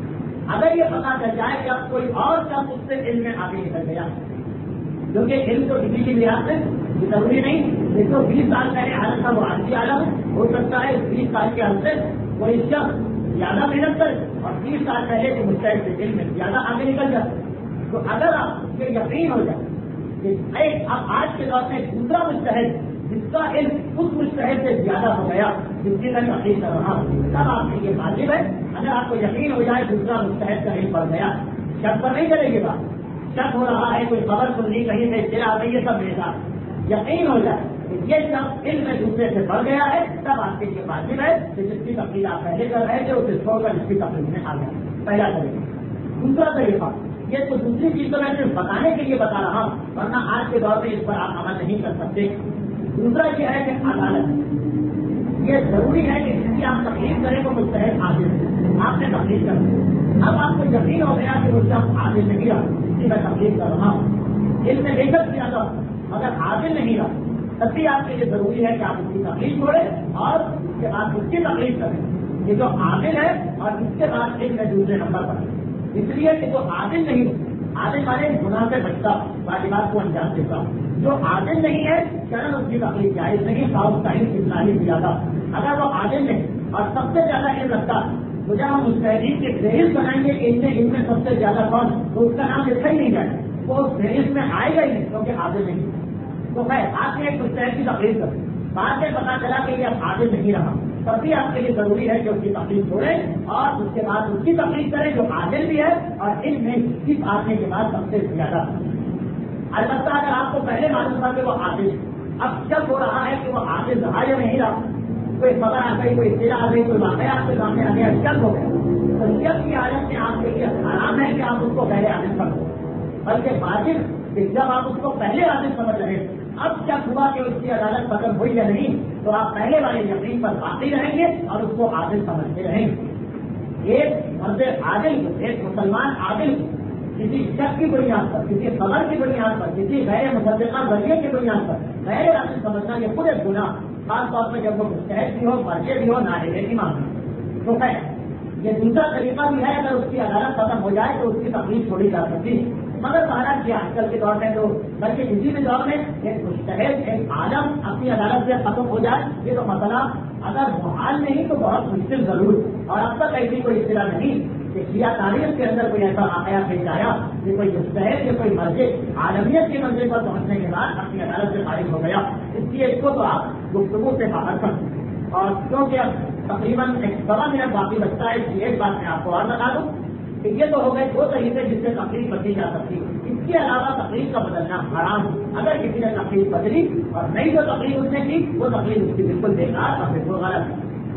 Speaker 1: اگر یہ پتا چل جائے کہ اب کوئی اور شخص اس سے علم میں آگے نکل گیا، کیونکہ علم تو کسی کی لحاظ سے ضروری نہیں. ایک سو بیس سال پہلے عالم تھا وہ آج بھی عالم ہو سکتا ہے بیس سال کے عرصے کوئی شخص زیادہ محنت کرے اور بیس سال پہلے کے مجتہد سے علم میں زیادہ آگے نکل جائے. تو اگر آپ یہ یقین ہو جائے کہ ایک اب آج کے دور میں دوسرا مجتہد جس کا علم اس مجتہد سے زیادہ ہو گیا جس کی میں تقلید کر رہا ہوں، تب آپ کے یہ واجب ہے. اگر آپ کو یقین ہو جائے دوسرا مجتہد کا علم بڑھ گیا، شک پر نہیں کرے گی بات، شک ہو رہا ہے کوئی خبر سن لی کہیں سے چلا آ گئی، یہ سب میرے ساتھ یقین ہو جائے کہ یہ شخص علم میں دوسرے سے بڑھ گیا ہے، تب آپ کے یہ واجب ہے کہ جس کی تقلید آپ پہلے کر رہے تھے اسے چھوڑ کر اس کی تقلید میں آ گیا. پہلا طریقہ. دوسرا طریقہ یہ تو دوسری چیز تو میں صرف بتانے کے لیے بتا رہا ہوں، ورنہ آج کے دور میں اس پر آپ عمل نہیں کر سکتے. دوسرا یہ ہے کہ عدالت، یہ ضروری ہے کہ جس کی آپ تقلید کریں وہ مجتہد عادل ہے. آپ نے تقلید کر دی، اب آپ کو یقین ہو گیا کہ وہ شخص عادل نہیں رہا جس کی میں تقلید کر رہا ہوں، اس میں بے شک کیا تھا مگر عادل نہیں رہا، تب بھی آپ کے لیے ضروری ہے کہ آپ اس کی تقلید چھوڑیں اور اس کے بعد اس کی تقلید کریں. یہ جو عادل ہے اور اس کے بعد علم میں دوسرے نمبر پر، اس لیے کہ جو عادل نہیں، عادل والے گناہ سے بچتا واجبات کو انجام دیتا، جو عادل نہیں ہے شرن اس کی تقلید جائز نہیں، خاص ٹائم کتنا ہی زیادہ. اگر وہ عادل نہیں اور سب سے زیادہ علم رکھتا تو جب ہم مجتہدین کے فہرست بنائیں گے کہ ان میں ان میں سب سے زیادہ کون، تو اس کا نام لکھا ہی نہیں جائے، وہ اس فہرست میں آئے گا ہی نہیں کیونکہ عادل نہیں. تو خیر آپ نے ایک مجتہد کی تقلید کر، بعد میں پتا چلا کہ یہ اب عادل نہیں رہا، تب بھی آپ کے لیے ضروری ہے کہ اس کی تقلید چھوڑیں اور اس کے بعد اس کی تقلید کریں جو عادل بھی ہے اور علم میں صرف آنے کے بعد سب سے زیادہ. البتہ اگر آپ کو پہلے معلوم تھا کہ وہ عادل، اب شک ہو رہا ہے کہ وہ عادل رہا یا نہیں رہا، کوئی خبر آ گئی، کوئی اطلاع آ گئی، کوئی واقعہ آپ کے سامنے آ گیا، شک ہو گیا، تو شک کی حالت میں آپ کے لیے حرام ہے کہ آپ اس کو پہلے عادل سمجھو، بلکہ واجب کہ جب آپ اس کو پہلے عادل سمجھ رہے اب جب ہوا کہ اس کی عدالت ختم ہوئی یا نہیں تو آپ پہلے والے یقین پر باقی رہیں گے اور اس کو عادل سمجھتے رہیں گے۔ ایک مرد عادل کو، ایک مسلمان عادل کو کسی شک کی بنیاد پر، کسی خبر کی بنیاد پر، کسی غیر مصدقہ ذریعے کی بنیاد پر غیر عادل سمجھنا یہ خود ایک گناہ، خاص طور پر جب وہ مستحق بھی ہو، مرجع بھی ہو، نااہل کی مانگ تو ہے۔ یہ دوسرا طریقہ بھی ہے، اگر اس کی عدالت ختم ہو جائے تو اس کی تقریر چھوڑی جا سکتی ہے، مگر مہاراج یہ آج کل کے دور میں تو بلکہ کسی بھی دور میں ایک مستحق، ایک عالم اپنی عدالت سے ختم ہو جائے یہ تو مسئلہ اگر محال نہیں تو بہت مشکل ضرور، اور اب تک ایسی کوئی اطلاع نہیں کہ شیعہ تاریخ کے اندر کوئی ایسا واقعہ پیش آیا کہ کوئی مستحق یا کوئی مرجع عالمیت کے منزل پر پہنچنے کے بعد اپنی عدالت سے خارج ہو گیا، اس لیے اس کو تو آپ گفتگو سے باہر کر دیں۔ اور کیونکہ اب تقریباً ایک سوا منٹ باقی بچتا ہے، اس کی ایک بات میں آپ کو اور بتا دوں کہ یہ تو ہو گئے دو طریقے جس سے تقریر بدلی جا سکتی ہے، اس کے علاوہ تقریر کا بدلنا حرام ہے۔ اگر کسی نے تقریر بدلی اور نئی جو تقریر اس نے کی وہ تقریر اس کی بالکل بیکار اور بالکل غلط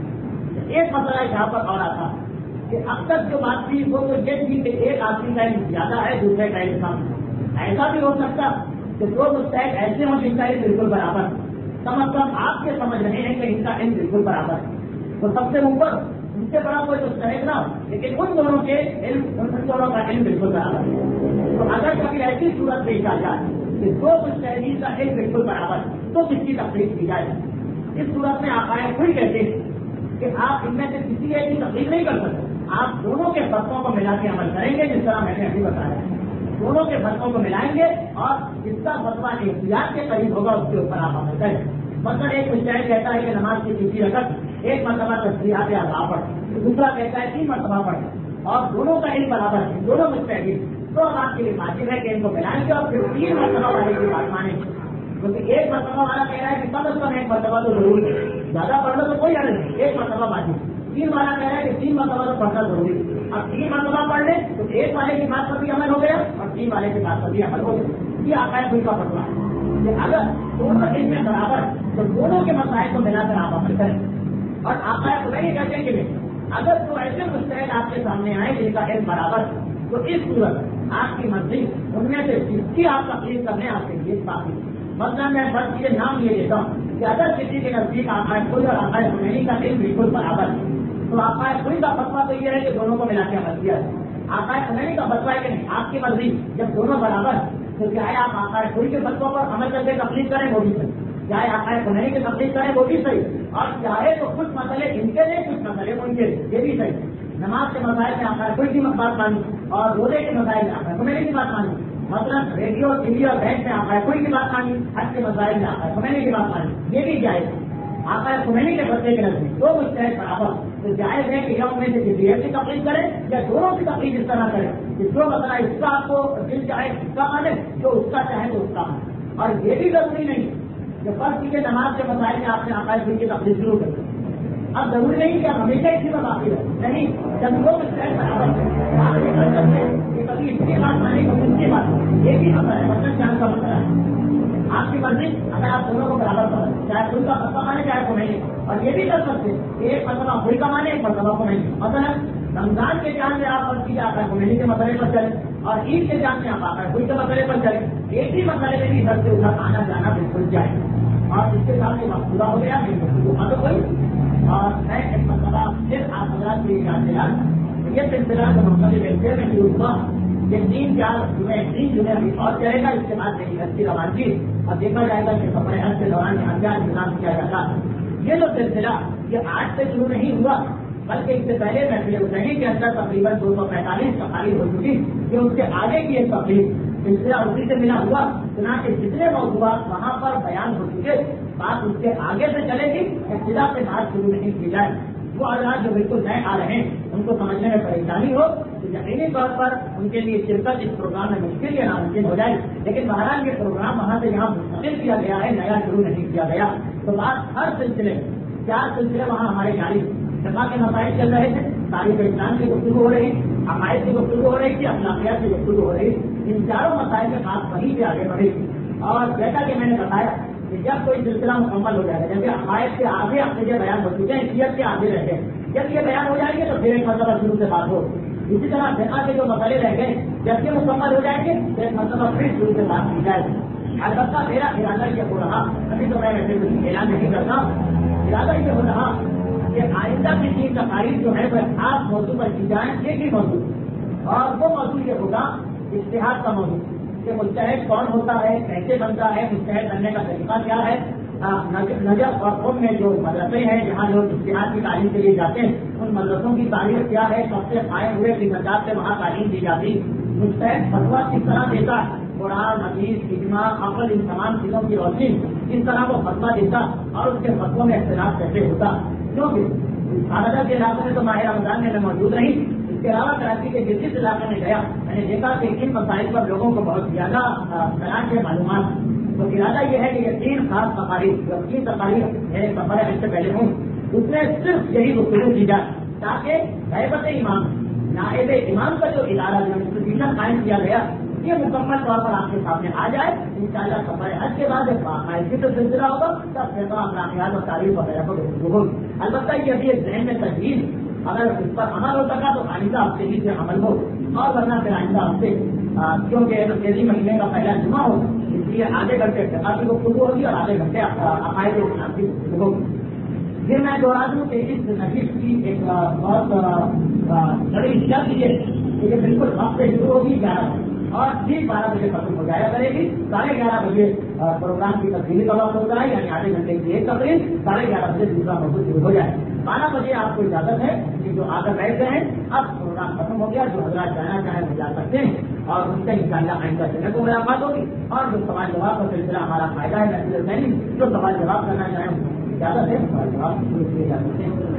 Speaker 1: ہے۔ ایک مسئلہ یہاں پر اور آتا کہ اب تک جو بات تھی وہ تو یہ تھی کہ ایک آدمی کا علم زیادہ ہے، دوسرے کا علم کم۔ ایسا بھی ہو سکتا کہ دو مستحق ایسے ہوں جن کا علم بالکل برابر ہے، کم از کم آپ کے سمجھ رہے ہیں کہ ان کا علم بالکل برابر ہے، تو سب سے اوپر ان سے بڑا کوئی مستحق نہ ہو، لیکن ان دونوں کے علم ان دونوں کا علم بالکل برابر ہے۔ تو اگر کبھی ایسی صورت پیش آ جائے کہ دو مستحقین کا علم بالکل برابر ہے تو کس کی تقریر کی جائے؟ اس صورت میں آپ آئے خود کہتے ہیں کہ آپ ان میں سے کسی ایک کی تقریر نہیں کر سکتے، آپ دونوں کے فتووں کو ملا کے عمل کریں گے، جس طرح میں نے ابھی بتایا، دونوں کے فتووں کو ملائیں گے اور جس کا فتوا احتیاط کے قریب ہوگا اس کے اوپر آپ عمل کریں۔ مثلاً ایک مجتہد کہتا ہے کہ نماز کی تیسری رکعت ایک مرتبہ تسبیحات اعلیٰ پڑھ، دوسرا کہتا ہے تین مرتبہ پڑھ، اور دونوں کا علم برابر ہے، دونوں مجتہدین، تو اب آپ کے لیے واجب ہے کہ ان کو ملائیں گے اور پھر تین مرتبہ والے کی بات مانیں گے، کیونکہ ایک مرتبہ والا کہہ رہا ہے کہ کم از کم ایک مرتبہ تو ضرور ہے، زیادہ پڑھ لو تو کوئی حرج نہیں، ایک مرتبہ واجب۔ تین والا کہہ رہا ہے کہ تین مرتبہ تو پڑھنا ضروری ہے، اب تین مرتبہ پڑھ لیں تو ایک والے کی بات پر بھی عمل ہو گیا اور تین والے کی بات پر بھی عمل ہو گیا۔ یہ آقا ہے کا فتوا ہے کہ اگر دونوں علم میں برابر تو دونوں کے مسائل کو ملا کر آپ عمل کریں، اور آقا خدا یہ کہتے ہیں کہ اگر تو ایسے مستحق آپ کے سامنے آئے جن کا علم برابر تو اس صورت آپ کی مرضی ان میں سے جس کی آپ تقریر کرنے آپ کے لیے کافی۔ مثلاً میں بس یہ نام یہ دیتا ہوں کہ اگر کسی کے نزدیک آقا خود اور آقا خمینی کا علم بالکل برابر ہے تو آقا خود کا فتوا تو یہ ہے کہ دونوں کو ملا کے عمل کیا ہے۔ آقا خمینی کا فتوا ہے کہ نہیں، آپ کی مرضی، جب دونوں برابر ہے تو چاہے آپ آقا خود کے فتوا پر عمل کر کے تقریر کریں وہ بھی صحیح، چاہے آقا خمینی کی تقریر کریں وہ بھی صحیح، اور چاہے تو کچھ مسئلے ان کے لیے کچھ مسئلے ان کے لیے، یہ بھی صحیح۔ نماز کے مسائل میں آقا خود کی بات مانی اور روزے کے مسائل میں آقا خمینی کی بات مانی، مثلاً ریڈیو ٹی وی اور بینک میں آقا خود کی بات مانی، حج کے مسائل میں آقا خمینی کی بات مانی، یہ بھی جائز ہے۔ آقا خمینی کے فتوے کے نزدیک دو مستحق برابر تو جائز ہے کہ یا ان میں سے کسی ایک کی تقریر کرے یا دونوں کی تقریر اس طرح کرے کہ جو مسئلہ اس کا آپ کو دل چاہے اس کا مانے، جو اس کا چاہے تو اس کا مانے، اور یہ بھی ضروری نہیں کہ فرض کیجیے نماز کے مسائل میں آپ نے آقا خود کی تقریر شروع کر دی، اب ضروری نہیں کہ آپ ہمیشہ اسی میں باقی رہے، نہیں، جب دو مستحق برابر آپ یہ کر سکتے کہ کبھی اس کی بات مانے کبھی اس کی بات، یہ بھی مسئلہ ہے، مطلب جان کا مسئلہ ہے، آپ کی مرضی، اگر آپ دونوں کو برابر کریں چاہے خود کا فتوا مانے چاہے کو نہیں، اور یہ بھی کر سکتے ایک مرتبہ خود کا مانے ایک مرتبہ کو نہیں، مثلا رمضان کے جان میں آپ فرض کیجیے آقا خمینی کے مسئلے پر چلے اور عید کے جان میں آپ آقا خود کے مسئلے پر چلے، ایک ہی مسئلے میں بھی ادھر سے ادھر آنا جانا بالکل جائے، اور اس کے ساتھ یہ وقت پورا ہو گیا ختم ہوئی، اور میں ایک مرتبہ پھر آپ حضرات کو یہ یاد دلا یہ سلسلہ جو مختلف علاقے میں شروع ہوا یہ تین چار جمعے تین جمعے ابھی اور چلے گا، اس کے بعد میری حج کی روانگی اور دیکھا جائے گا کہ سفر حج کے دوران یہاں کیا انتظام کیا جاتا ہے۔ یہ جو سلسلہ یہ آج سے شروع نہیں ہوا بلکہ اس سے پہلے محفل حسینی کے اندر تقریباً دو سو پینتالیس تقاریر ہو چکی، جو اس کے آگے کی ایک تقریر سلسلہ اسی سے ملا ہوا، چنانچہ جتنے موضوعات وہاں پر بیان ہو چکے بات اس کے آگے سے چلے گی، ابتدا سے بات شروع نہیں کی جائے۔ وہ حضرات جو بالکل نئے آ رہے ہیں ان کو سمجھنے میں پریشانی ہو تو یقینی طور پر ان کے لیے شرکت اس پروگرام میں مشکل یا ناممکن ہو جائے، لیکن مہاراج یہ پروگرام وہاں سے یہاں منتقل کیا گیا ہے، نیا شروع نہیں کیا گیا، تو بات ہر سلسلے چار سلسلے وہاں ہمارے جاری جمع کے مسائل چل رہے تھے، تاریخ اسلام کی گفتگو ہو رہی، عقائد کی گفتگو ہو رہی تھی، اخلاقیات کی گفتگو ہو رہی، ان چاروں مسائل میں بات وہیں سے آگے بڑھی، اور جیسا کہ میں نے بتایا کہ جب کوئی سلسلہ مکمل ہو جائے گا، جیسے عقائد کے آگے عقیدے بیان ہو چکے ہیں، سیرت کے آگے رہ گئے، جب یہ بیان ہو جائیں گے تو پھر ایک مرتبہ شروع سے بات ہو، اسی طرح فقہ کے جو مسئلے رہ گئے جب یہ مکمل ہو جائیں گے تو ایک مرتبہ پھر شروع سے بات کی جائے، البتہ میرا ارادہ یہ ہو رہا، ابھی تو میں ایسے اعلان نہیں کرتا، ارادہ یہ ہو رہا کہ آئندہ کی تین تقاریر جو ہے وہ خاص موضوع پر کی جائیں، ایک ہی موضوع، اور وہ موضوع یہ ہوگا اجتہاد کا موضوع کہ مجتہد کون ہوتا ہے، کیسے بنتا ہے، مجتہد بننے کا طریقہ کیا ہے، نجف اور قوم میں جو مدرسے ہیں جہاں لوگ اجتہاد کی تعلیم کے لیے جاتے ہیں ان مدرسوں کی تاریخ کیا ہے، کب سے قائم ہوئے کس حساب سے وہاں تعلیم دی جاتی، مجتہد فتویٰ کس طرح دیتا ہے، قرآن حدیث اجماع عقل ان تمام چیزوں کی روشنی کس طرح وہ فتویٰ دیتا اور اس کے فتووں میں اختلاف کیسے ہوتا، کیونکہ سالدہ کے علاقے میں تو ماہ رمضان میں میں موجود نہیں، اس کے علاوہ کراچی کے جس جس علاقے میں گیا میں نے دیکھا کہ ان مسائل پر لوگوں کو بہت زیادہ طرح کے معلومات، تو ارادہ یہ ہے کہ یہ تین خاص تقاریر جو تین تقاریر میرے سفر ہے اس سے پہلے ہوں اس میں صرف یہی گفتگو کی جائے تاکہ غیبت امام نائب امام کا جو ادارہ جو انسٹیٹیوشن قائم کیا گیا یہ مکمل طور پر آپ کے سامنے آ جائے، انشاءاللہ سفر حج کے بعد باقاعدگی سے سلسلہ ہوگا تب پھر اخلاقیات اور تاریخ وغیرہ پر گفتگو ہوگی۔ البتہ یہ ابھی ذہن میں تجویز اگر اس پر عمل ہو سکا تو آئندہ ہفتے ہی سے عمل ہو، اور ورنہ پھر آئندہ ہفتے کیونکہ تیزی مہینے کا پہلا جمعہ ہو اس لیے آدھے گھنٹے کی گفتگو ہوگی اور آدھے گھنٹے عقائد اسلام کی گفتگو ہوگی۔ پھر میں دوہرا دوں کہ اس نشست کی ایک بہت بڑی شرط یہ کہ یہ بالکل وقت سے شروع ہوگی گیارہ بجے اور ٹھیک بارہ بجے ختم ہو جایا کرے گی، ساڑھے گیارہ بجے پروگرام کی تقریری کا وقت ہوتا ہے یعنی آدھے گھنٹے کی ایک تقریر، ساڑھے گیارہ بجے دوسرا موضوع شروع ہو جائے۔ بارہ بجے آپ کو اجازت ہے کہ جو آ کر بیٹھ گئے ہیں اب پروگرام ختم ہو گیا، جو حضرات جانا چاہیں وہ جا سکتے ہیں اور ان سے انشاءاللہ آئندہ چلنے کو ملاقات ہوگی، اور جو سوال جواب کا سلسلہ ہمارا فائدہ ہے محفوظ نہیں جو سوال جواب کرنا چاہیں اجازت ہے سوال جواب کیے جا سکتے ہیں۔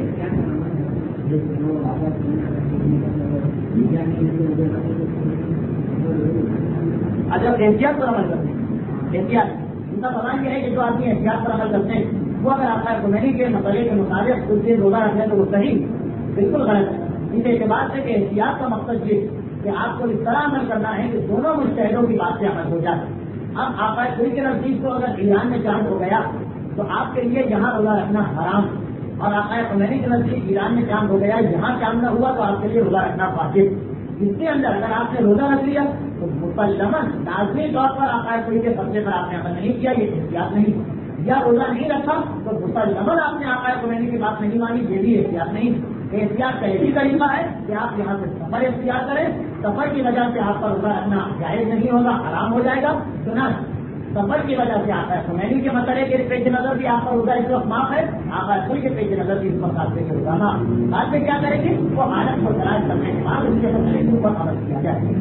Speaker 1: اجب احتیاط پر عمل کرتے ہیں، احتیاط ان کا سوال یہ ہے کہ جو آدمی احتیاط پر عمل کرتے ہیں وہ اگر آپ خمینی کے مسئلے کے مطابق اس دن روزہ رکھنے تو وہ صحیح بالکل غلط ہے، اس اعتبار سے کہ احتیاط کا مقصد یہ کہ آپ کو اس طرح عمل کرنا ہے کہ دونوں مجتہدوں کی بات سے عمل ہو جائے۔ اب آپ کوئی کے نزدیک کو اگر ایران میں چاند ہو گیا تو آپ کے لیے یہاں روزہ رکھنا حرام، اور آپ خمینی کے نزدیک ایران میں چاند ہو گیا یہاں چاند نہ ہوا تو آپ کے لیے روزہ رکھنا واجب۔ اس کے اندر اگر آپ نے روزہ رکھ لیا تو مسلماً لازمی طور پر عقائد کوئی کے فیصلے پر آپ نے عمل نہیں کیا، یہ احتیاط نہیں، یا روزہ نہیں رکھا تو مسلماً آپ نے عقائد خمینی کی بات نہیں مانی، یہ بھی احتیاط نہیں۔ احتیاط کا یہی طریقہ ہے کہ آپ یہاں سے سفر اختیار کریں، سفر کی وجہ سے آپ کا روزہ رکھنا جائز نہیں ہوگا، حرام ہو جائے گا، سنا سفر کی وجہ سے آتا ہے خمینی کے مسئلے کے پیش نظر بھی آپ کا روزہ اس وقت معاف ہے، آپ خود کے پیش نظر بھی اس وقت آپ کے روزہ معاف، بعد میں کیا کریں گے وہ حالت کو تلاش کرنے کے بعد ان کے مسئلے کے اوپر عمل کیا جائے۔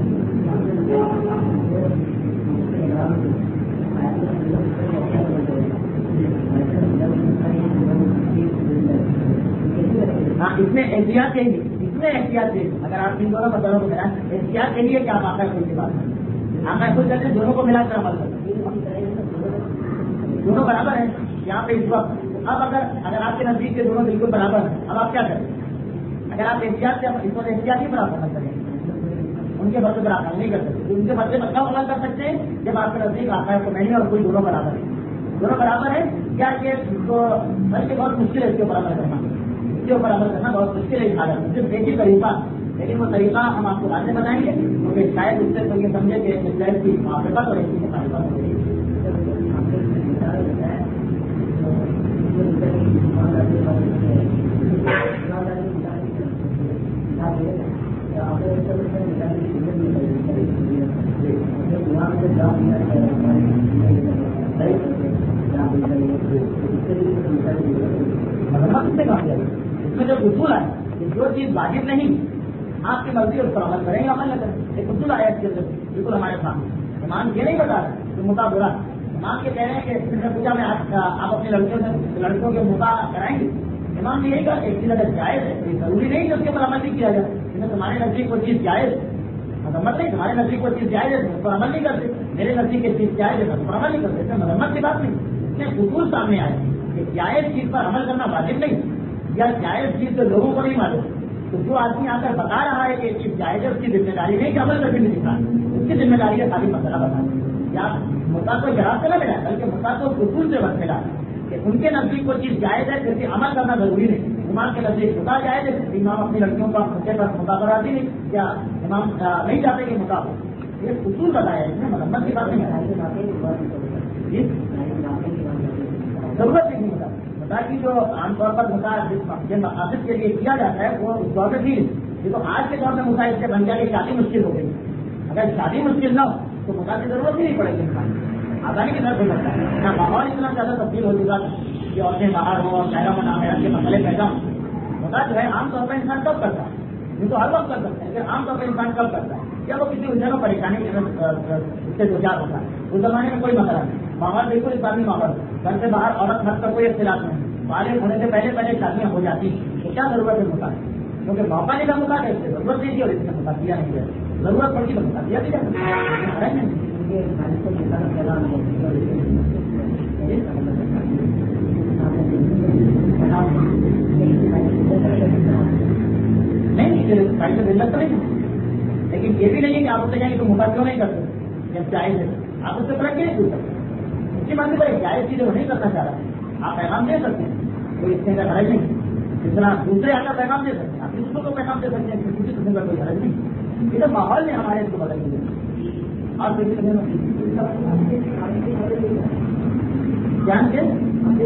Speaker 1: ہاں اس میں احتیاط یہی اس میں احتیاط یہی اگر آپ ان دونوں مسئلوں کو ملائیں احتیاط یہی ہے کہ آپ آقا خود کی بات کریں، آقا خود کرتے دونوں کو ملا کر عمل کریں، دونوں برابر ہیں یہاں پہ اس وقت۔ اب اگر اگر آپ کے نزدیک کے دونوں بالکل برابر ہیں اب آپ کیا کریں، اگر آپ احتیاط سے اس وقت احتیاطی پر آپ عمل کریں ان کے بدلے پر آپ عمل نہیں کر سکتے، ان کے بدلے پر کب عمل کر سکتے ہیں جب آپ کے نزدیک آقا کو نہیں اور کوئی دونوں برابر ہے، دونوں برابر ہے کیا یہ تو بلکہ بہت مشکل ہے اس کے اوپر عمل کرنا، اس کے اوپر عمل کرنا بہت مشکل ہے، حالت صرف ایک ہی طریقہ، لیکن وہ طریقہ ہم آپ کو بعد میں بتائیں گے کیونکہ شاید اس سے تو یہ سمجھے کہ اسرائیل کی موافقت اور اس کی مخالفت ہو رہی ہے۔ اس میں جو اصول ہے جو چیز واجب نہیں آپ کی مرضی اس پر عمل کریں گے عمل نہ کریں، ایک اصول آیا اس کے اندر بالکل ہمارے سامنے، امام یہ نہیں بتا رہے کہ متا برا، امام یہ کہہ رہے ہیں کہ اس نے پوچھا میں آپ اپنے لڑکیوں سے لڑکوں کے متا کرائیں گے، امام نے یہی کہا ایک چیز اگر جائز ہے یہ ضروری نہیں کہ اس کے اوپر عمل نہیں کیا جائے، لیکن تمہارے نزدیک کوئی چیز جائز ہے مذمت نہیں، تمہارے نزدیک کوئی چیز جائز ہے اس پر عمل نہیں کرتے، میرے نزدیک ایک چیز جائز ہے اس پر عمل نہیں کرتے، اس میں مذمت کی بات نہیں، اس میں اصول سامنے آئے کہ جائز چیز پر عمل کرنا واجب نہیں، یا جائز چیز تو لوگوں کو نہیں معلوم، تو جو آدمی آ کر بتا رہا ہے کہ یہ چیز جائز ہے اس کی ذمہ داری نہیں کہ عمل کر کے نہیں دکھا، اس کی ذمہ داری ہے خالی مسئلہ بتانا، یا مدعا کو جواب سے نہ ملا بلکہ مدعا کو اصول سے بس ملا کہ ان کے نزدیک کوئی چیز جائز ہے جیسے عمل کرنا ضروری نہیں، امام کے نزدیک مدعا جائز ہے، امام اپنی لڑکیوں کا خطے پر مدعا کراتی نہیں، یا امام نہیں چاہتے کہ مدعا ہو، یہ اصول بتایا اس میں مرمت کی بات نہیں ہے. ضرورت نہیں ہوتا بتا کہ جو عام طور پر ہوتا ہے جس مقاصد کے لیے کیا جاتا ہے وہ اس دور میں تھی. یہ تو آج کے دور میں ہوتا ہے اس سے بن گیا کہ شادی مشکل ہو گئی. اگر شادی مشکل نہ ہو تو ہوتا کی ضرورت ہی نہیں پڑے گی. انسان آسانی کے ساتھ ہو سکتا ہے. نہ ماحول اتنا زیادہ تبدیل ہو چکا کہ عورتیں باہر ہوں اور شہروں میں نام کے مسئلے پیدا ہوں. ہوتا جو ہے عام طور پر انسان کب کرتا ہے, یہ تو ہر وقت کر سکتا ہے, لیکن عام طور پر انسان کب کرتا ہے جب وہ کسی الجھن اور پریشانی سے دو چار ہوتا ہے. اس زمانے میں کوئی مسئلہ نہیں, ماحول بالکل اسلامی ماحول, گھر سے باہر عورت مرد کا کوئی اختلاف نہیں, بالغ ہونے سے پہلے پہلے شادیاں ہو جاتی. تو کیا ضرورت ہے ہوتا ہے کیونکہ موقع نہیں ہوتا ہے, اس سے ضرورت نہیں تھی اور اس نے موقع دیا نہیں ہے. ضرورت پڑتی تو موقع دیا بھی جاتا نہیں. لیکن یہ بھی نہیں ہے کہ آپ اس سے جائیں تو موقع کیوں نہیں کرتے جب جائز ہے آپ اس سے فرق نہیں پوچھ سکتے. اس کی مرضی بھائی جائز چیزیں وہ نہیں کرنا چاہ رہا, آپ پیغام دے سکتے ہیں, کوئی اس کے اندر حرج نہیں. جس طرح دوسرے آتا پیغام دے سکتے ہیں, آپ دوسروں کو پیغام دے سکتے ہیں, کسی قسم کا کوئی حرج نہیں. یہ تو ماحول نے ہمارے اس کو بدل دیا. اور جان کے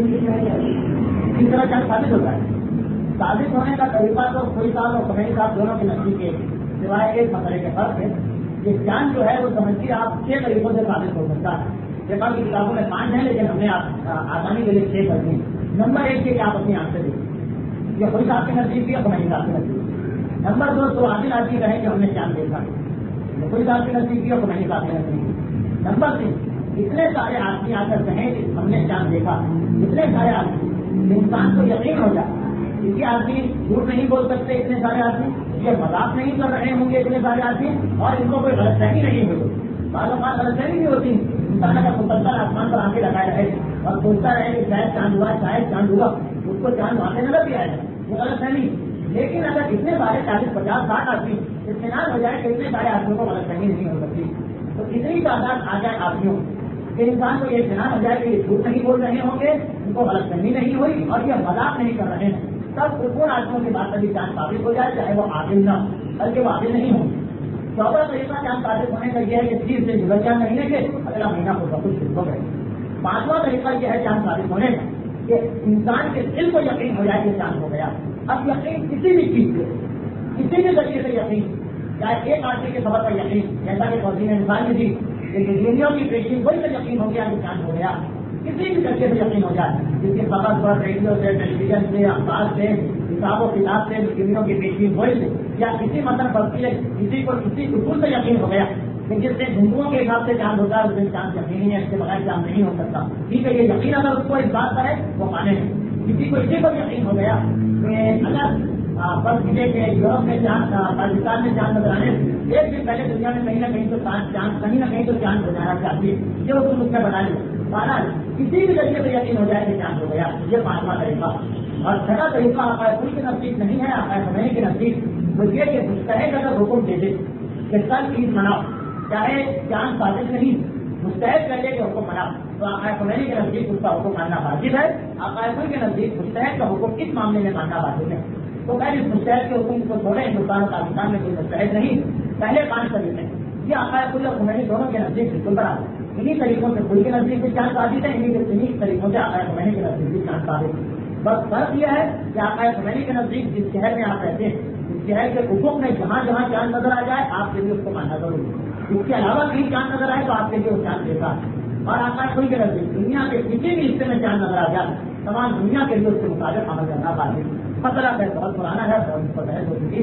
Speaker 1: کس طرح جان ثابت ہوتا ہے. ثابت ہونے کا طریقہ تو کوئی سال اور کمائی صاحب دونوں کے نزدیک ہے, سوائے ایک مسئلے کے فرق ہے. یہ جان جو ہے وہ سمجھیے آپ چھ طریقوں سے ثابت ہو سکتا ہے. دیکھا کی کتابوں میں پانچ ہیں لیکن ہم نے آسانی کے لیے چھ کر دی. نمبر ایک ہے کہ آپ اپنی آنکھ سے دیکھیں, یہ کوئی صاحب کے نزدیک بھی ہے, کمائی صاحب کے نزدیک. نمبر دو تو عادل آدمی رہے کہ ہم نے چاند دیکھا, یہ کوئی صاحب کے نزدیک بھی ہے, کمائی صاحب کے نزدیک. نمبر تین اتنے سارے آدمی آ کر کہیں کہ ہم نے چاند دیکھا, اتنے سارے آدمی انسان کو یقین ہو جائے کسی آدمی جھوٹ نہیں بول سکتے, اتنے سارے آدمی یہ مذاق نہیں کر رہے ہوں گے اتنے سارے آدمی, اور ان کو کوئی غلط فہمی نہیں ہوگی. بعض اوقات غلط فہمی بھی ہوتی. انسان اگر مسلسل آسمان پر آنکھیں لگائے رہے اور سوچتا رہے کہ شاید چاند ہوا شاید چاند ہوا, اس کو چاند وہاں سے نظر بھی آئے گا, وہ غلط فہمی. لیکن اگر اتنے سارے چالیس پچاس ساٹھ آدمی اطمینان ہو جائے کہ اتنے سارے آدمیوں کو غلط فہمی نہیں ہو سکتی, تو اتنی تعداد آ جائے آدمیوں کہ انسان کو یہ اطمینان ہو جائے کہ یہ جھوٹ نہیں بول رہے ہوں گے, ان کو غلط فہمی نہیں ہوئی اور یہ مذاق نہیں کر رہے ہیں, تب ان آدمیوں کی بات ابھی چاند ثابت ہو جائے, چاہے وہ عادل نہ بلکہ وہ عادل نہیں ہوں. چوتھا طریقہ چاند ثابت ہونے کا یہ ہے کہ تیس سے گزر مہینے کے اگلا مہینہ کو سب کچھ ہو گئے. پانچواں طریقہ یہ ہے چاند ثابت ہونے کا کہ انسان کے دل کو یقین ہو جائے کہ چاند ہو گیا. اب یقین کسی بھی چیز سے کسی بھی ذریعے سے یقین, چاہے ایک آدمی کے خبر پر یقین, جیسا کہ فوجی نے انسان کی تھی لیکن دنیا کی پیشی وہی سے یقین ہو گیا کہ چاند ہو گیا. کسی بھی ذریعے سے یقین ہو جائے, جس کی خبر پر ریڈیو سے, ٹیلی ویژن سے, اخبار سے, کتاب و کتاب سے, دنیا کی پیشی وہی سے, یا کسی مطلب بستی ہے کسی کو کسی اصول سے یقین ہو گیا کہ جس سے ہندوؤں کے حساب سے چاند ہوتا ہے اس دن چاند یقینی ہے, اس کے بغیر چاند نہیں ہو سکتا. ٹھیک ہے, یہ یقین اگر اس کو اس بات پر ہے وہ مانے ہیں. کسی کو اسی پر یقین ہو گیا کہ اگر بس ضلع کے یورپ میں چاند, پاکستان میں چاند نظر آنے ایک دن پہلے دنیا میں کہیں نہ کہیں تو چاند کہیں نہ کہیں تو چاند ہو جانا چاہیے, یہ اصول اس میں بنا لیں. مہاراج کسی بھی ذریعے سے یقین ہو جائے کہ چاند ہو گیا, یہ پانچواں طریقہ. اور چھٹا طریقہ آقائے پوری کے نزدیک نہیں ہے, آقائے خمینی کے نزدیک وہ یہ کہ مستحق اگر حکم دے دے کہ کل عید مناؤ, چاہے چاند ثابت نہیں, مستحق کر لے کہ حکم مناؤ, تو آقائے خمینی کے نزدیک اس کا حکم ماننا واجب ہے. آقائے پوری کے نزدیک مستحق کا حکم اس معاملے میں ماننا واجب ہے. تو میں اس مستحق کے حکم کو چھوڑے, ہندوستان اور پاکستان میں کوئی مستحق نہیں. پہلے پانچ طریقے یہ آقائے پوری اور خمینی دونوں کے نزدیک بالکل برابر. انہیں طریقوں سے پوری کے نزدیک بھی چاند ثابت ہے, انہیں طریقوں سے آقائے خمینی کے نزدیک بھی چاند ثابت ہے. بس فرق یہ ہے کہ آقائے خمینی کے نزدیک جس شہر میں آپ رہتے ہیں اس شہر کے حکم میں جہاں جہاں چاند نظر آ جائے آپ کے لیے اس کو ماننا ضروری ہے. اس کے علاوہ کہیں چاند نظر آئے تو آپ کے لیے وہ چاند دیتا ہے. اور آقائے خمینی کے نزدیک دنیا کے کسی بھی حصے میں چاند نظر آ جائے تمام دنیا کے لیے اس کے مطابق عمل کرنا واجب ہے. مسئلہ ہے بہت پرانا ہے, بہت بحث ہو چکی.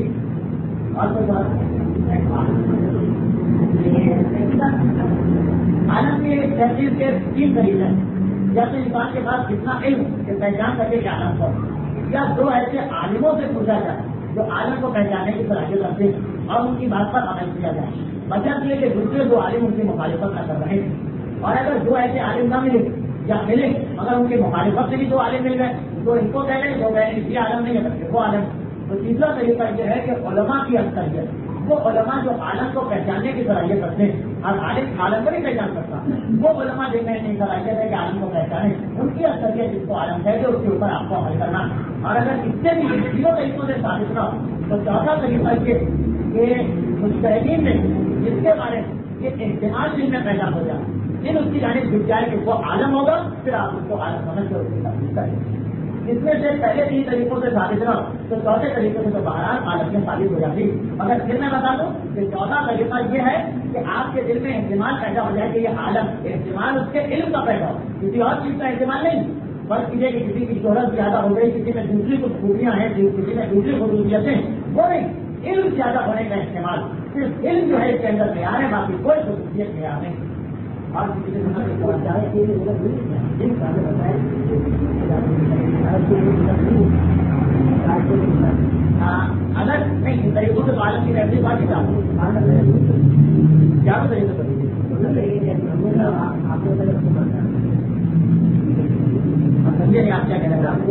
Speaker 1: اور کوئی عالم کی تحریر کے تین طریقے ہیں. جیسے انسان کے پاس کتنا علم کہ پہچان کر کے کہ عالم کو, یا دو ایسے عالموں سے پوچھا جائے جو عالم کو پہچانے کی صلاحیت رکھتے ہیں اور ان کی بات پر عمل کیا جائے. وجہ یہ کہ دوسرے دو عالم ان کی مخالفت نہ کر رہے ہیں. اور اگر دو ایسے عالم نہ ملے یا ملے مگر ان کی مخالفت سے بھی دو عالم مل گئے تو ان کو کہہ رہے جو کہہ رہے یہ عالم نہیں ہے بلکہ وہ عالم. تو تیسرا طریقہ یہ ہے کہ علماء کی اکثریت, وہ علماء جو عالم کو پہچاننے کی صلاحیت رکھتے ہیں, اور عالم عالم کو نہیں پہچان سکتا, وہ علماء دیکھنے کی صلاحیت ہے کہ عالم کو پہچانے, ان کی اکثریت جس کو عالم کہتے اس کے اوپر آپ کو عمل کرنا. اور اگر اس سے بھی تینوں طریقوں سے ثابت نہ ہو تو چوتھا طریقہ یہ کہ مجتہدین نے جس کے بارے میں کہ احتمال دل میں پیدا ہو جائے، پھر اس کی جانب جھک جائے کہ وہ عالم ہوگا، پھر آپ اس کو عالم سمجھ کر اس کی تعریف کریں۔ اس میں سے پہلے تین طریقوں سے ثابت رہا تو چوتھے طریقے سے تو بہرحال عالم میں ثابت ہو جاتی، مگر پھر میں بتا دوں کہ چوتھا طریقہ یہ ہے کہ آپ کے دل میں احتمال پیدا ہو جائے کہ یہ عالم، احتمال اس کے علم کا پیدا ہو، کسی اور چیز کا احتمال نہیں، بس یہ کہ کسی کی شہرت زیادہ ہو گئی، کسی میں دوسری کچھ خوبیاں ہیں، کسی میں دوسری خصوصیتیں، وہ نہیں، علم زیادہ ہونے کا احتمال، صرف علم جو ہے اس کے اندر معیار ہے، باقی کوئی خصوصیت معیار نہیں۔ اور کسی کے ہاں اگر نہیں طریقوں سے عالم کی رہتی بات ہی چاہوں کیا طریقے سمجھے نہیں آپ کیا کہنا چاہتے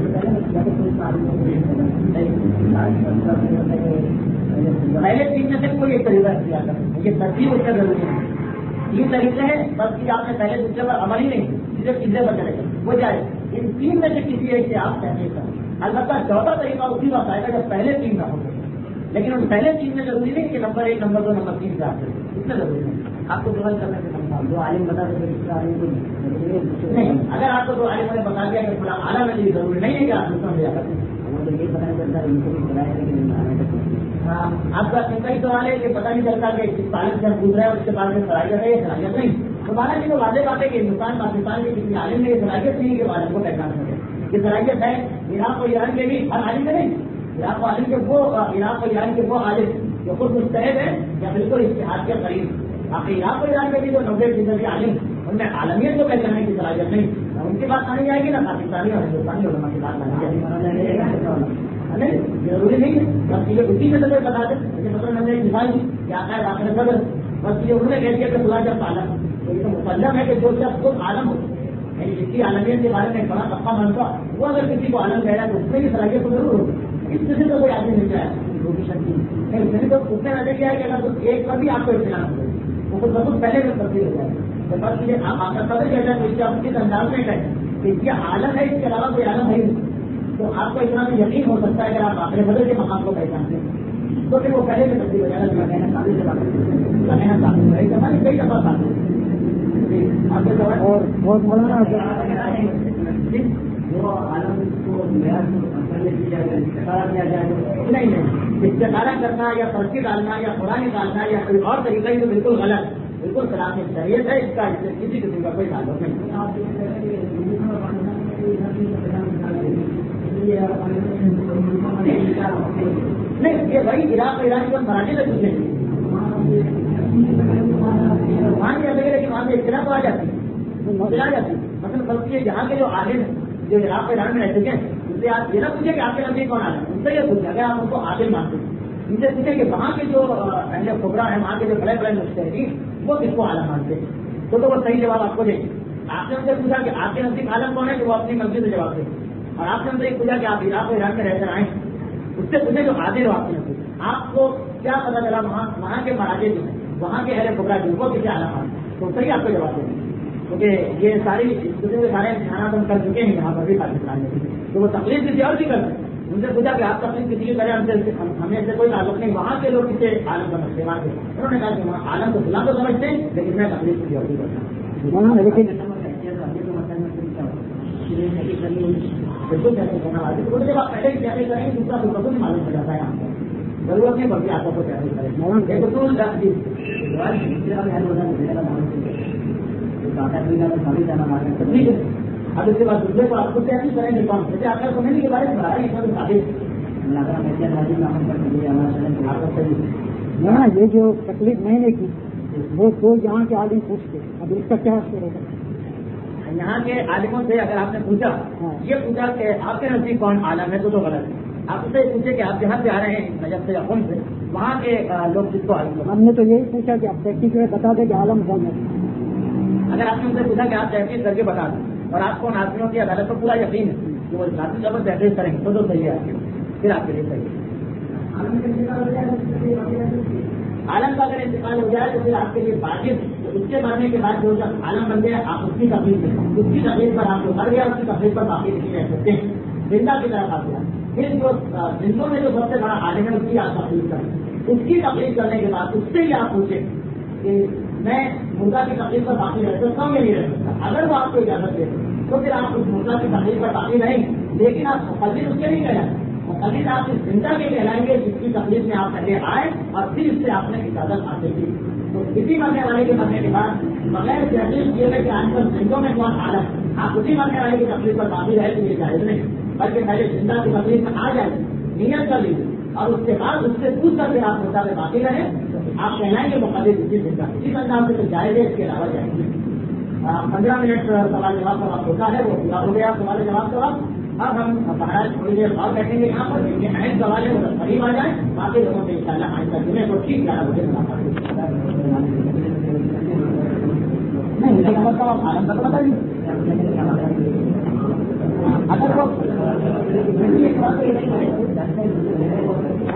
Speaker 1: پہلے تین میں سے کوئی ایک طریقہ کیا کریں، یہ ترتیب اس کا ضروری ہے، تین طریقے ہیں بس کہ آپ نے پہلے دوسرے پر عمل ہی نہیں، صرف تیسرے پر چلے گا وہ جائے، ان تین میں سے کسی ایک سے آپ تحقیق کریں۔ البتہ چوتھا طریقہ اسی وقت آئے گا جب پہلے تین نہ ہو، لیکن ان پہلے تین میں ضروری نہیں کہ نمبر ایک نمبر دو نمبر تین سے آپ کریں، اس میں ضروری نہیں، آپ کو ڈیول کرنے سے سمجھا دو عالم بتا دیں نہیں، اگر آپ کو دو عالم نے بتا دیا کہ پورا عالم ہے ضروری نہیں ہے کہ آپ سمجھ جا سکتے، یہ پتا نہیں چلتا ان کو بھی بتایا۔ ہاں آپ کا کئی سوال ہے کہ پتہ نہیں چلتا کہ اس عالم سے ہم پوچھ رہے ہیں اس کے بارے میں صلاحیت ہے یا صلاحیت نہیں، تو مانا جی تو واضح بات ہے کہ ہندوستان پاکستان کے کسی عالم میں یہ صلاحیت نہیں ہے کہ عالم کو پہچان سکے، یہ صلاحیت ہے عراق و ایران کے بھی ہر عالم میں نہیں، عراق و عالم کے وہ عراق و ایران کے وہ عالم جو خود مستحد ہے یا بالکل اتحاد کے قریب، باقی عراق و ایران کے بھی جو نوے فیصد عالم ان میں عالمیت کو پہچانے کی صلاحیت نہیں، ان کی بات مانی جائے گی نہ پاکستانی اور ہندوستانی علماء کی بات مانی جائے گی، نہیں ضروری نہیں ہے، بس یہ اسی میں سے کوئی بتا دیں، جیسے مطلب میں نے ایک مثال دی کیا ہے آخر صدر، بس یہ انہوں نے کہہ دیا کہ خدا جب عالم، تو یہ تو مسلم ہے کہ جو شخص خود عالم ہو، یعنی جس کی عالمیت کے بارے میں بڑا طبقہ مانتا وہ اگر کسی کو عالم کہہ رہا ہے تو اس میں بھی صلاحیت تو ضرور ہوگی، اس سے تو کوئی آدمی مل جائے وہ بھی شکتی نہیں، اس نے تو اس نے وجہ کیا ہے کہ اگر ایک پر بھی آپ کو اطلاع ہو وہ خود بخود پہلے میں تبدیل ہو جائے، تو بس یہ آپ کا صدر کہتا ہے تو اس کے آپ کس انداز میں کہیں کہ یہ عالم ہے، اس کے علاوہ کوئی عالم ہے نہیں، تو آپ کو اتنا بھی یقین ہو سکتا ہے کہ آپ آخر بدل کے مقام کو پہچانتے ہیں تو پھر وہ پہلے سے تبدیل ہو جائے گا، کہنا شامل سے بات کہنا شامل ہے ہماری کئی دفعہ شامل آپ کے سوال اور بہت مولانا وہ عالم کو کیا جائے نہیں نہیں استخارہ کرنا یا پرچی ڈالنا یا قرآن ڈالنا یا کوئی اور طریقہ ہی تو بالکل غلط، بالکل خلاف شریعت ہے، اس کا کسی قسم کا کوئی تعلق نہیں۔ نہیں یہ وہی عراق ایران کو مراٹھی سے پوچھیں گے، وہاں کی الگ لیکن وہاں سے اختلاف آ جاتی ہے آ جاتی ہے، مطلب بلکہ یہاں کے جو عالم جو عراق ایران میں رہتے ہیں ان سے آپ یہ نہ پوچھیں کہ آپ کے نزدیک کون عالم ہے، ان سے یہ پوچھیں اگر آپ ان کو عادل مانتے ہیں ان سے پوچھیں کہ وہاں کے جو اہل خبرا ہیں، وہاں کے جو بڑے بڑے مجتہدین وہ کس کو عالم مانتے ہیں، تو تو وہ صحیح جواب آپ کو دیں گے۔ آپ نے ان سے پوچھا کہ آپ کے نزدیک عالم کون ہے، کہ وہ اپنی مرضی سے جواب دیں، اور آپ نے ان سے یہ پوچھا کہ آپ عراق و ایران میں رہ کر آئے اس سے پوچھیں جو عادل ہو آپ کے نزدیک، آپ کو کیا پتا چلا وہاں وہاں کے مراجع جو ہیں وہاں کے اہل خبرا جو وہ کسی عالم مانتے ہیں، تو صحیح آپ کو جواب دیں گے، کیونکہ یہ ساری دوسرے کے سارے امتحانات ہم کر چکے ہیں یہاں پر بھی پاکستان میں، تو وہ تقلید کسی اور بھی کرتے ہیں، ان سے پوچھا کہ آپ تقلید کسی کی کریں، ہم سے ہمیں سے کوئی تعلق نہیں، وہاں کے لوگ کسی عالم سمجھتے ہیں، انہوں نے کہا کہ وہاں عالم کو فلاں کو سمجھتے ہیں لیکن میں تقلید کسی اور بھی کرتا ہوں۔ بالکل جیسے کرنا جب آپ پہلے ہی تیاری کریں گے دوسرا خود بخود معلوم ہو جاتا ہے، آپ کو ضرورت نہیں پڑتی آپ کو تیاری کریں، ٹھیک ہے، اب اس کے بعد دوسرے کو آپ کو تیاری کریں گے کون جیسے آپ کا سمجھنے کے بارے میں
Speaker 2: ہاں یہ جو تکلیف میں نے کی وہ کوئی یہاں کے عالم پوچھتے، اب اس کا کیا اثر ہوگا؟
Speaker 1: یہاں کے عالموں سے اگر آپ نے پوچھا یہ پوچھا کہ آپ کے نزدیک کون عالم ہے تو تو غلط ہے، آپ اسے پوچھے کہ آپ جہاں سے آ رہے ہیں نجف سے یا قم سے وہاں کے لوگ جس کو عالم،
Speaker 2: ہم نے تو یہی پوچھا کہ آپ تحقیق میں بتا دیں کہ عالم کون ہے،
Speaker 1: اگر آپ نے ان سے پوچھا کہ آپ تحقیق کر کے بتا دیں اور آپ کو ناظرینوں کی عدالت پر پورا یقین ہے کہ وہ ناظرین جب تحقیق کریں گے تو تو صحیح ہے، پھر آپ کے لیے صحیح ہے۔ عالم کا اگر انتقال ہو جائے تو پھر آپ کے لیے واجب اس کے مرنے کے بعد جو جب عالم بن گیا آپ اس کی تقریر کریں، اس کی تقریر پر آپ کو مر گیا اس کی تقریر پر باقی نہیں رہ سکتے ہیں، زندہ کی طرف آپ گیا، پھر جو زندوں میں جو سب سے بڑا عالم ہے اس کی آپ تقریر کریں، اس کی تقریر کرنے کے بعد اس سے ہی آپ پوچھیں کہ میں مردہ کی تقریب پر باقی رہ سکتا ہوں یا نہیں رہ سکتا. اگر وہ آپ کو اجازت دے تو پھر آپ اس مردہ کی تقریب پر باقی رہیں, لیکن آپ مقلد اس کے نہیں کہلائیں. مقلد آپ اس زندہ کے کہلائیں گے جس کی تقریب میں آپ پہلے آئے اور پھر اس سے آپ نے اجازت حاصل کی. تو کسی مرنے والے کے مرنے کے بعد بغیر تحقیق کیے ہوئے کہ آج کل زندوں میں کون حالت, آپ اسی مرنے والے کی تقریب پر باقی رہے تو یہ جائز نہیں, بلکہ پہلے زندہ کی تقریب میں آ جائے, نیت کر لیجیے اور اس کے بعد اس سے پوچھ کر کے آپ مردہ میں باقی رہے. آپ کہلائیں گے مقلد اسی زندہ, اسی انداز سے تو جائز ہے, اس کے علاوہ جائیں گے. پندرہ منٹ سوال جواب کا وقت ہوتا ہے, وہ پورا ہو گیا سوال جواب کا وقت. اب ہم بہرحال تھوڑی دیر اور بیٹھیں گے یہاں پر, یہ اہم سوال ہے وہ قریب آ جائے, باقی لوگوں سے ان شاء اللہ آئندہ جمعے کو ٹھیک گیارہ بجے ملاقات. نہیں مجھے آرام کا پتا نہیں اگر وہ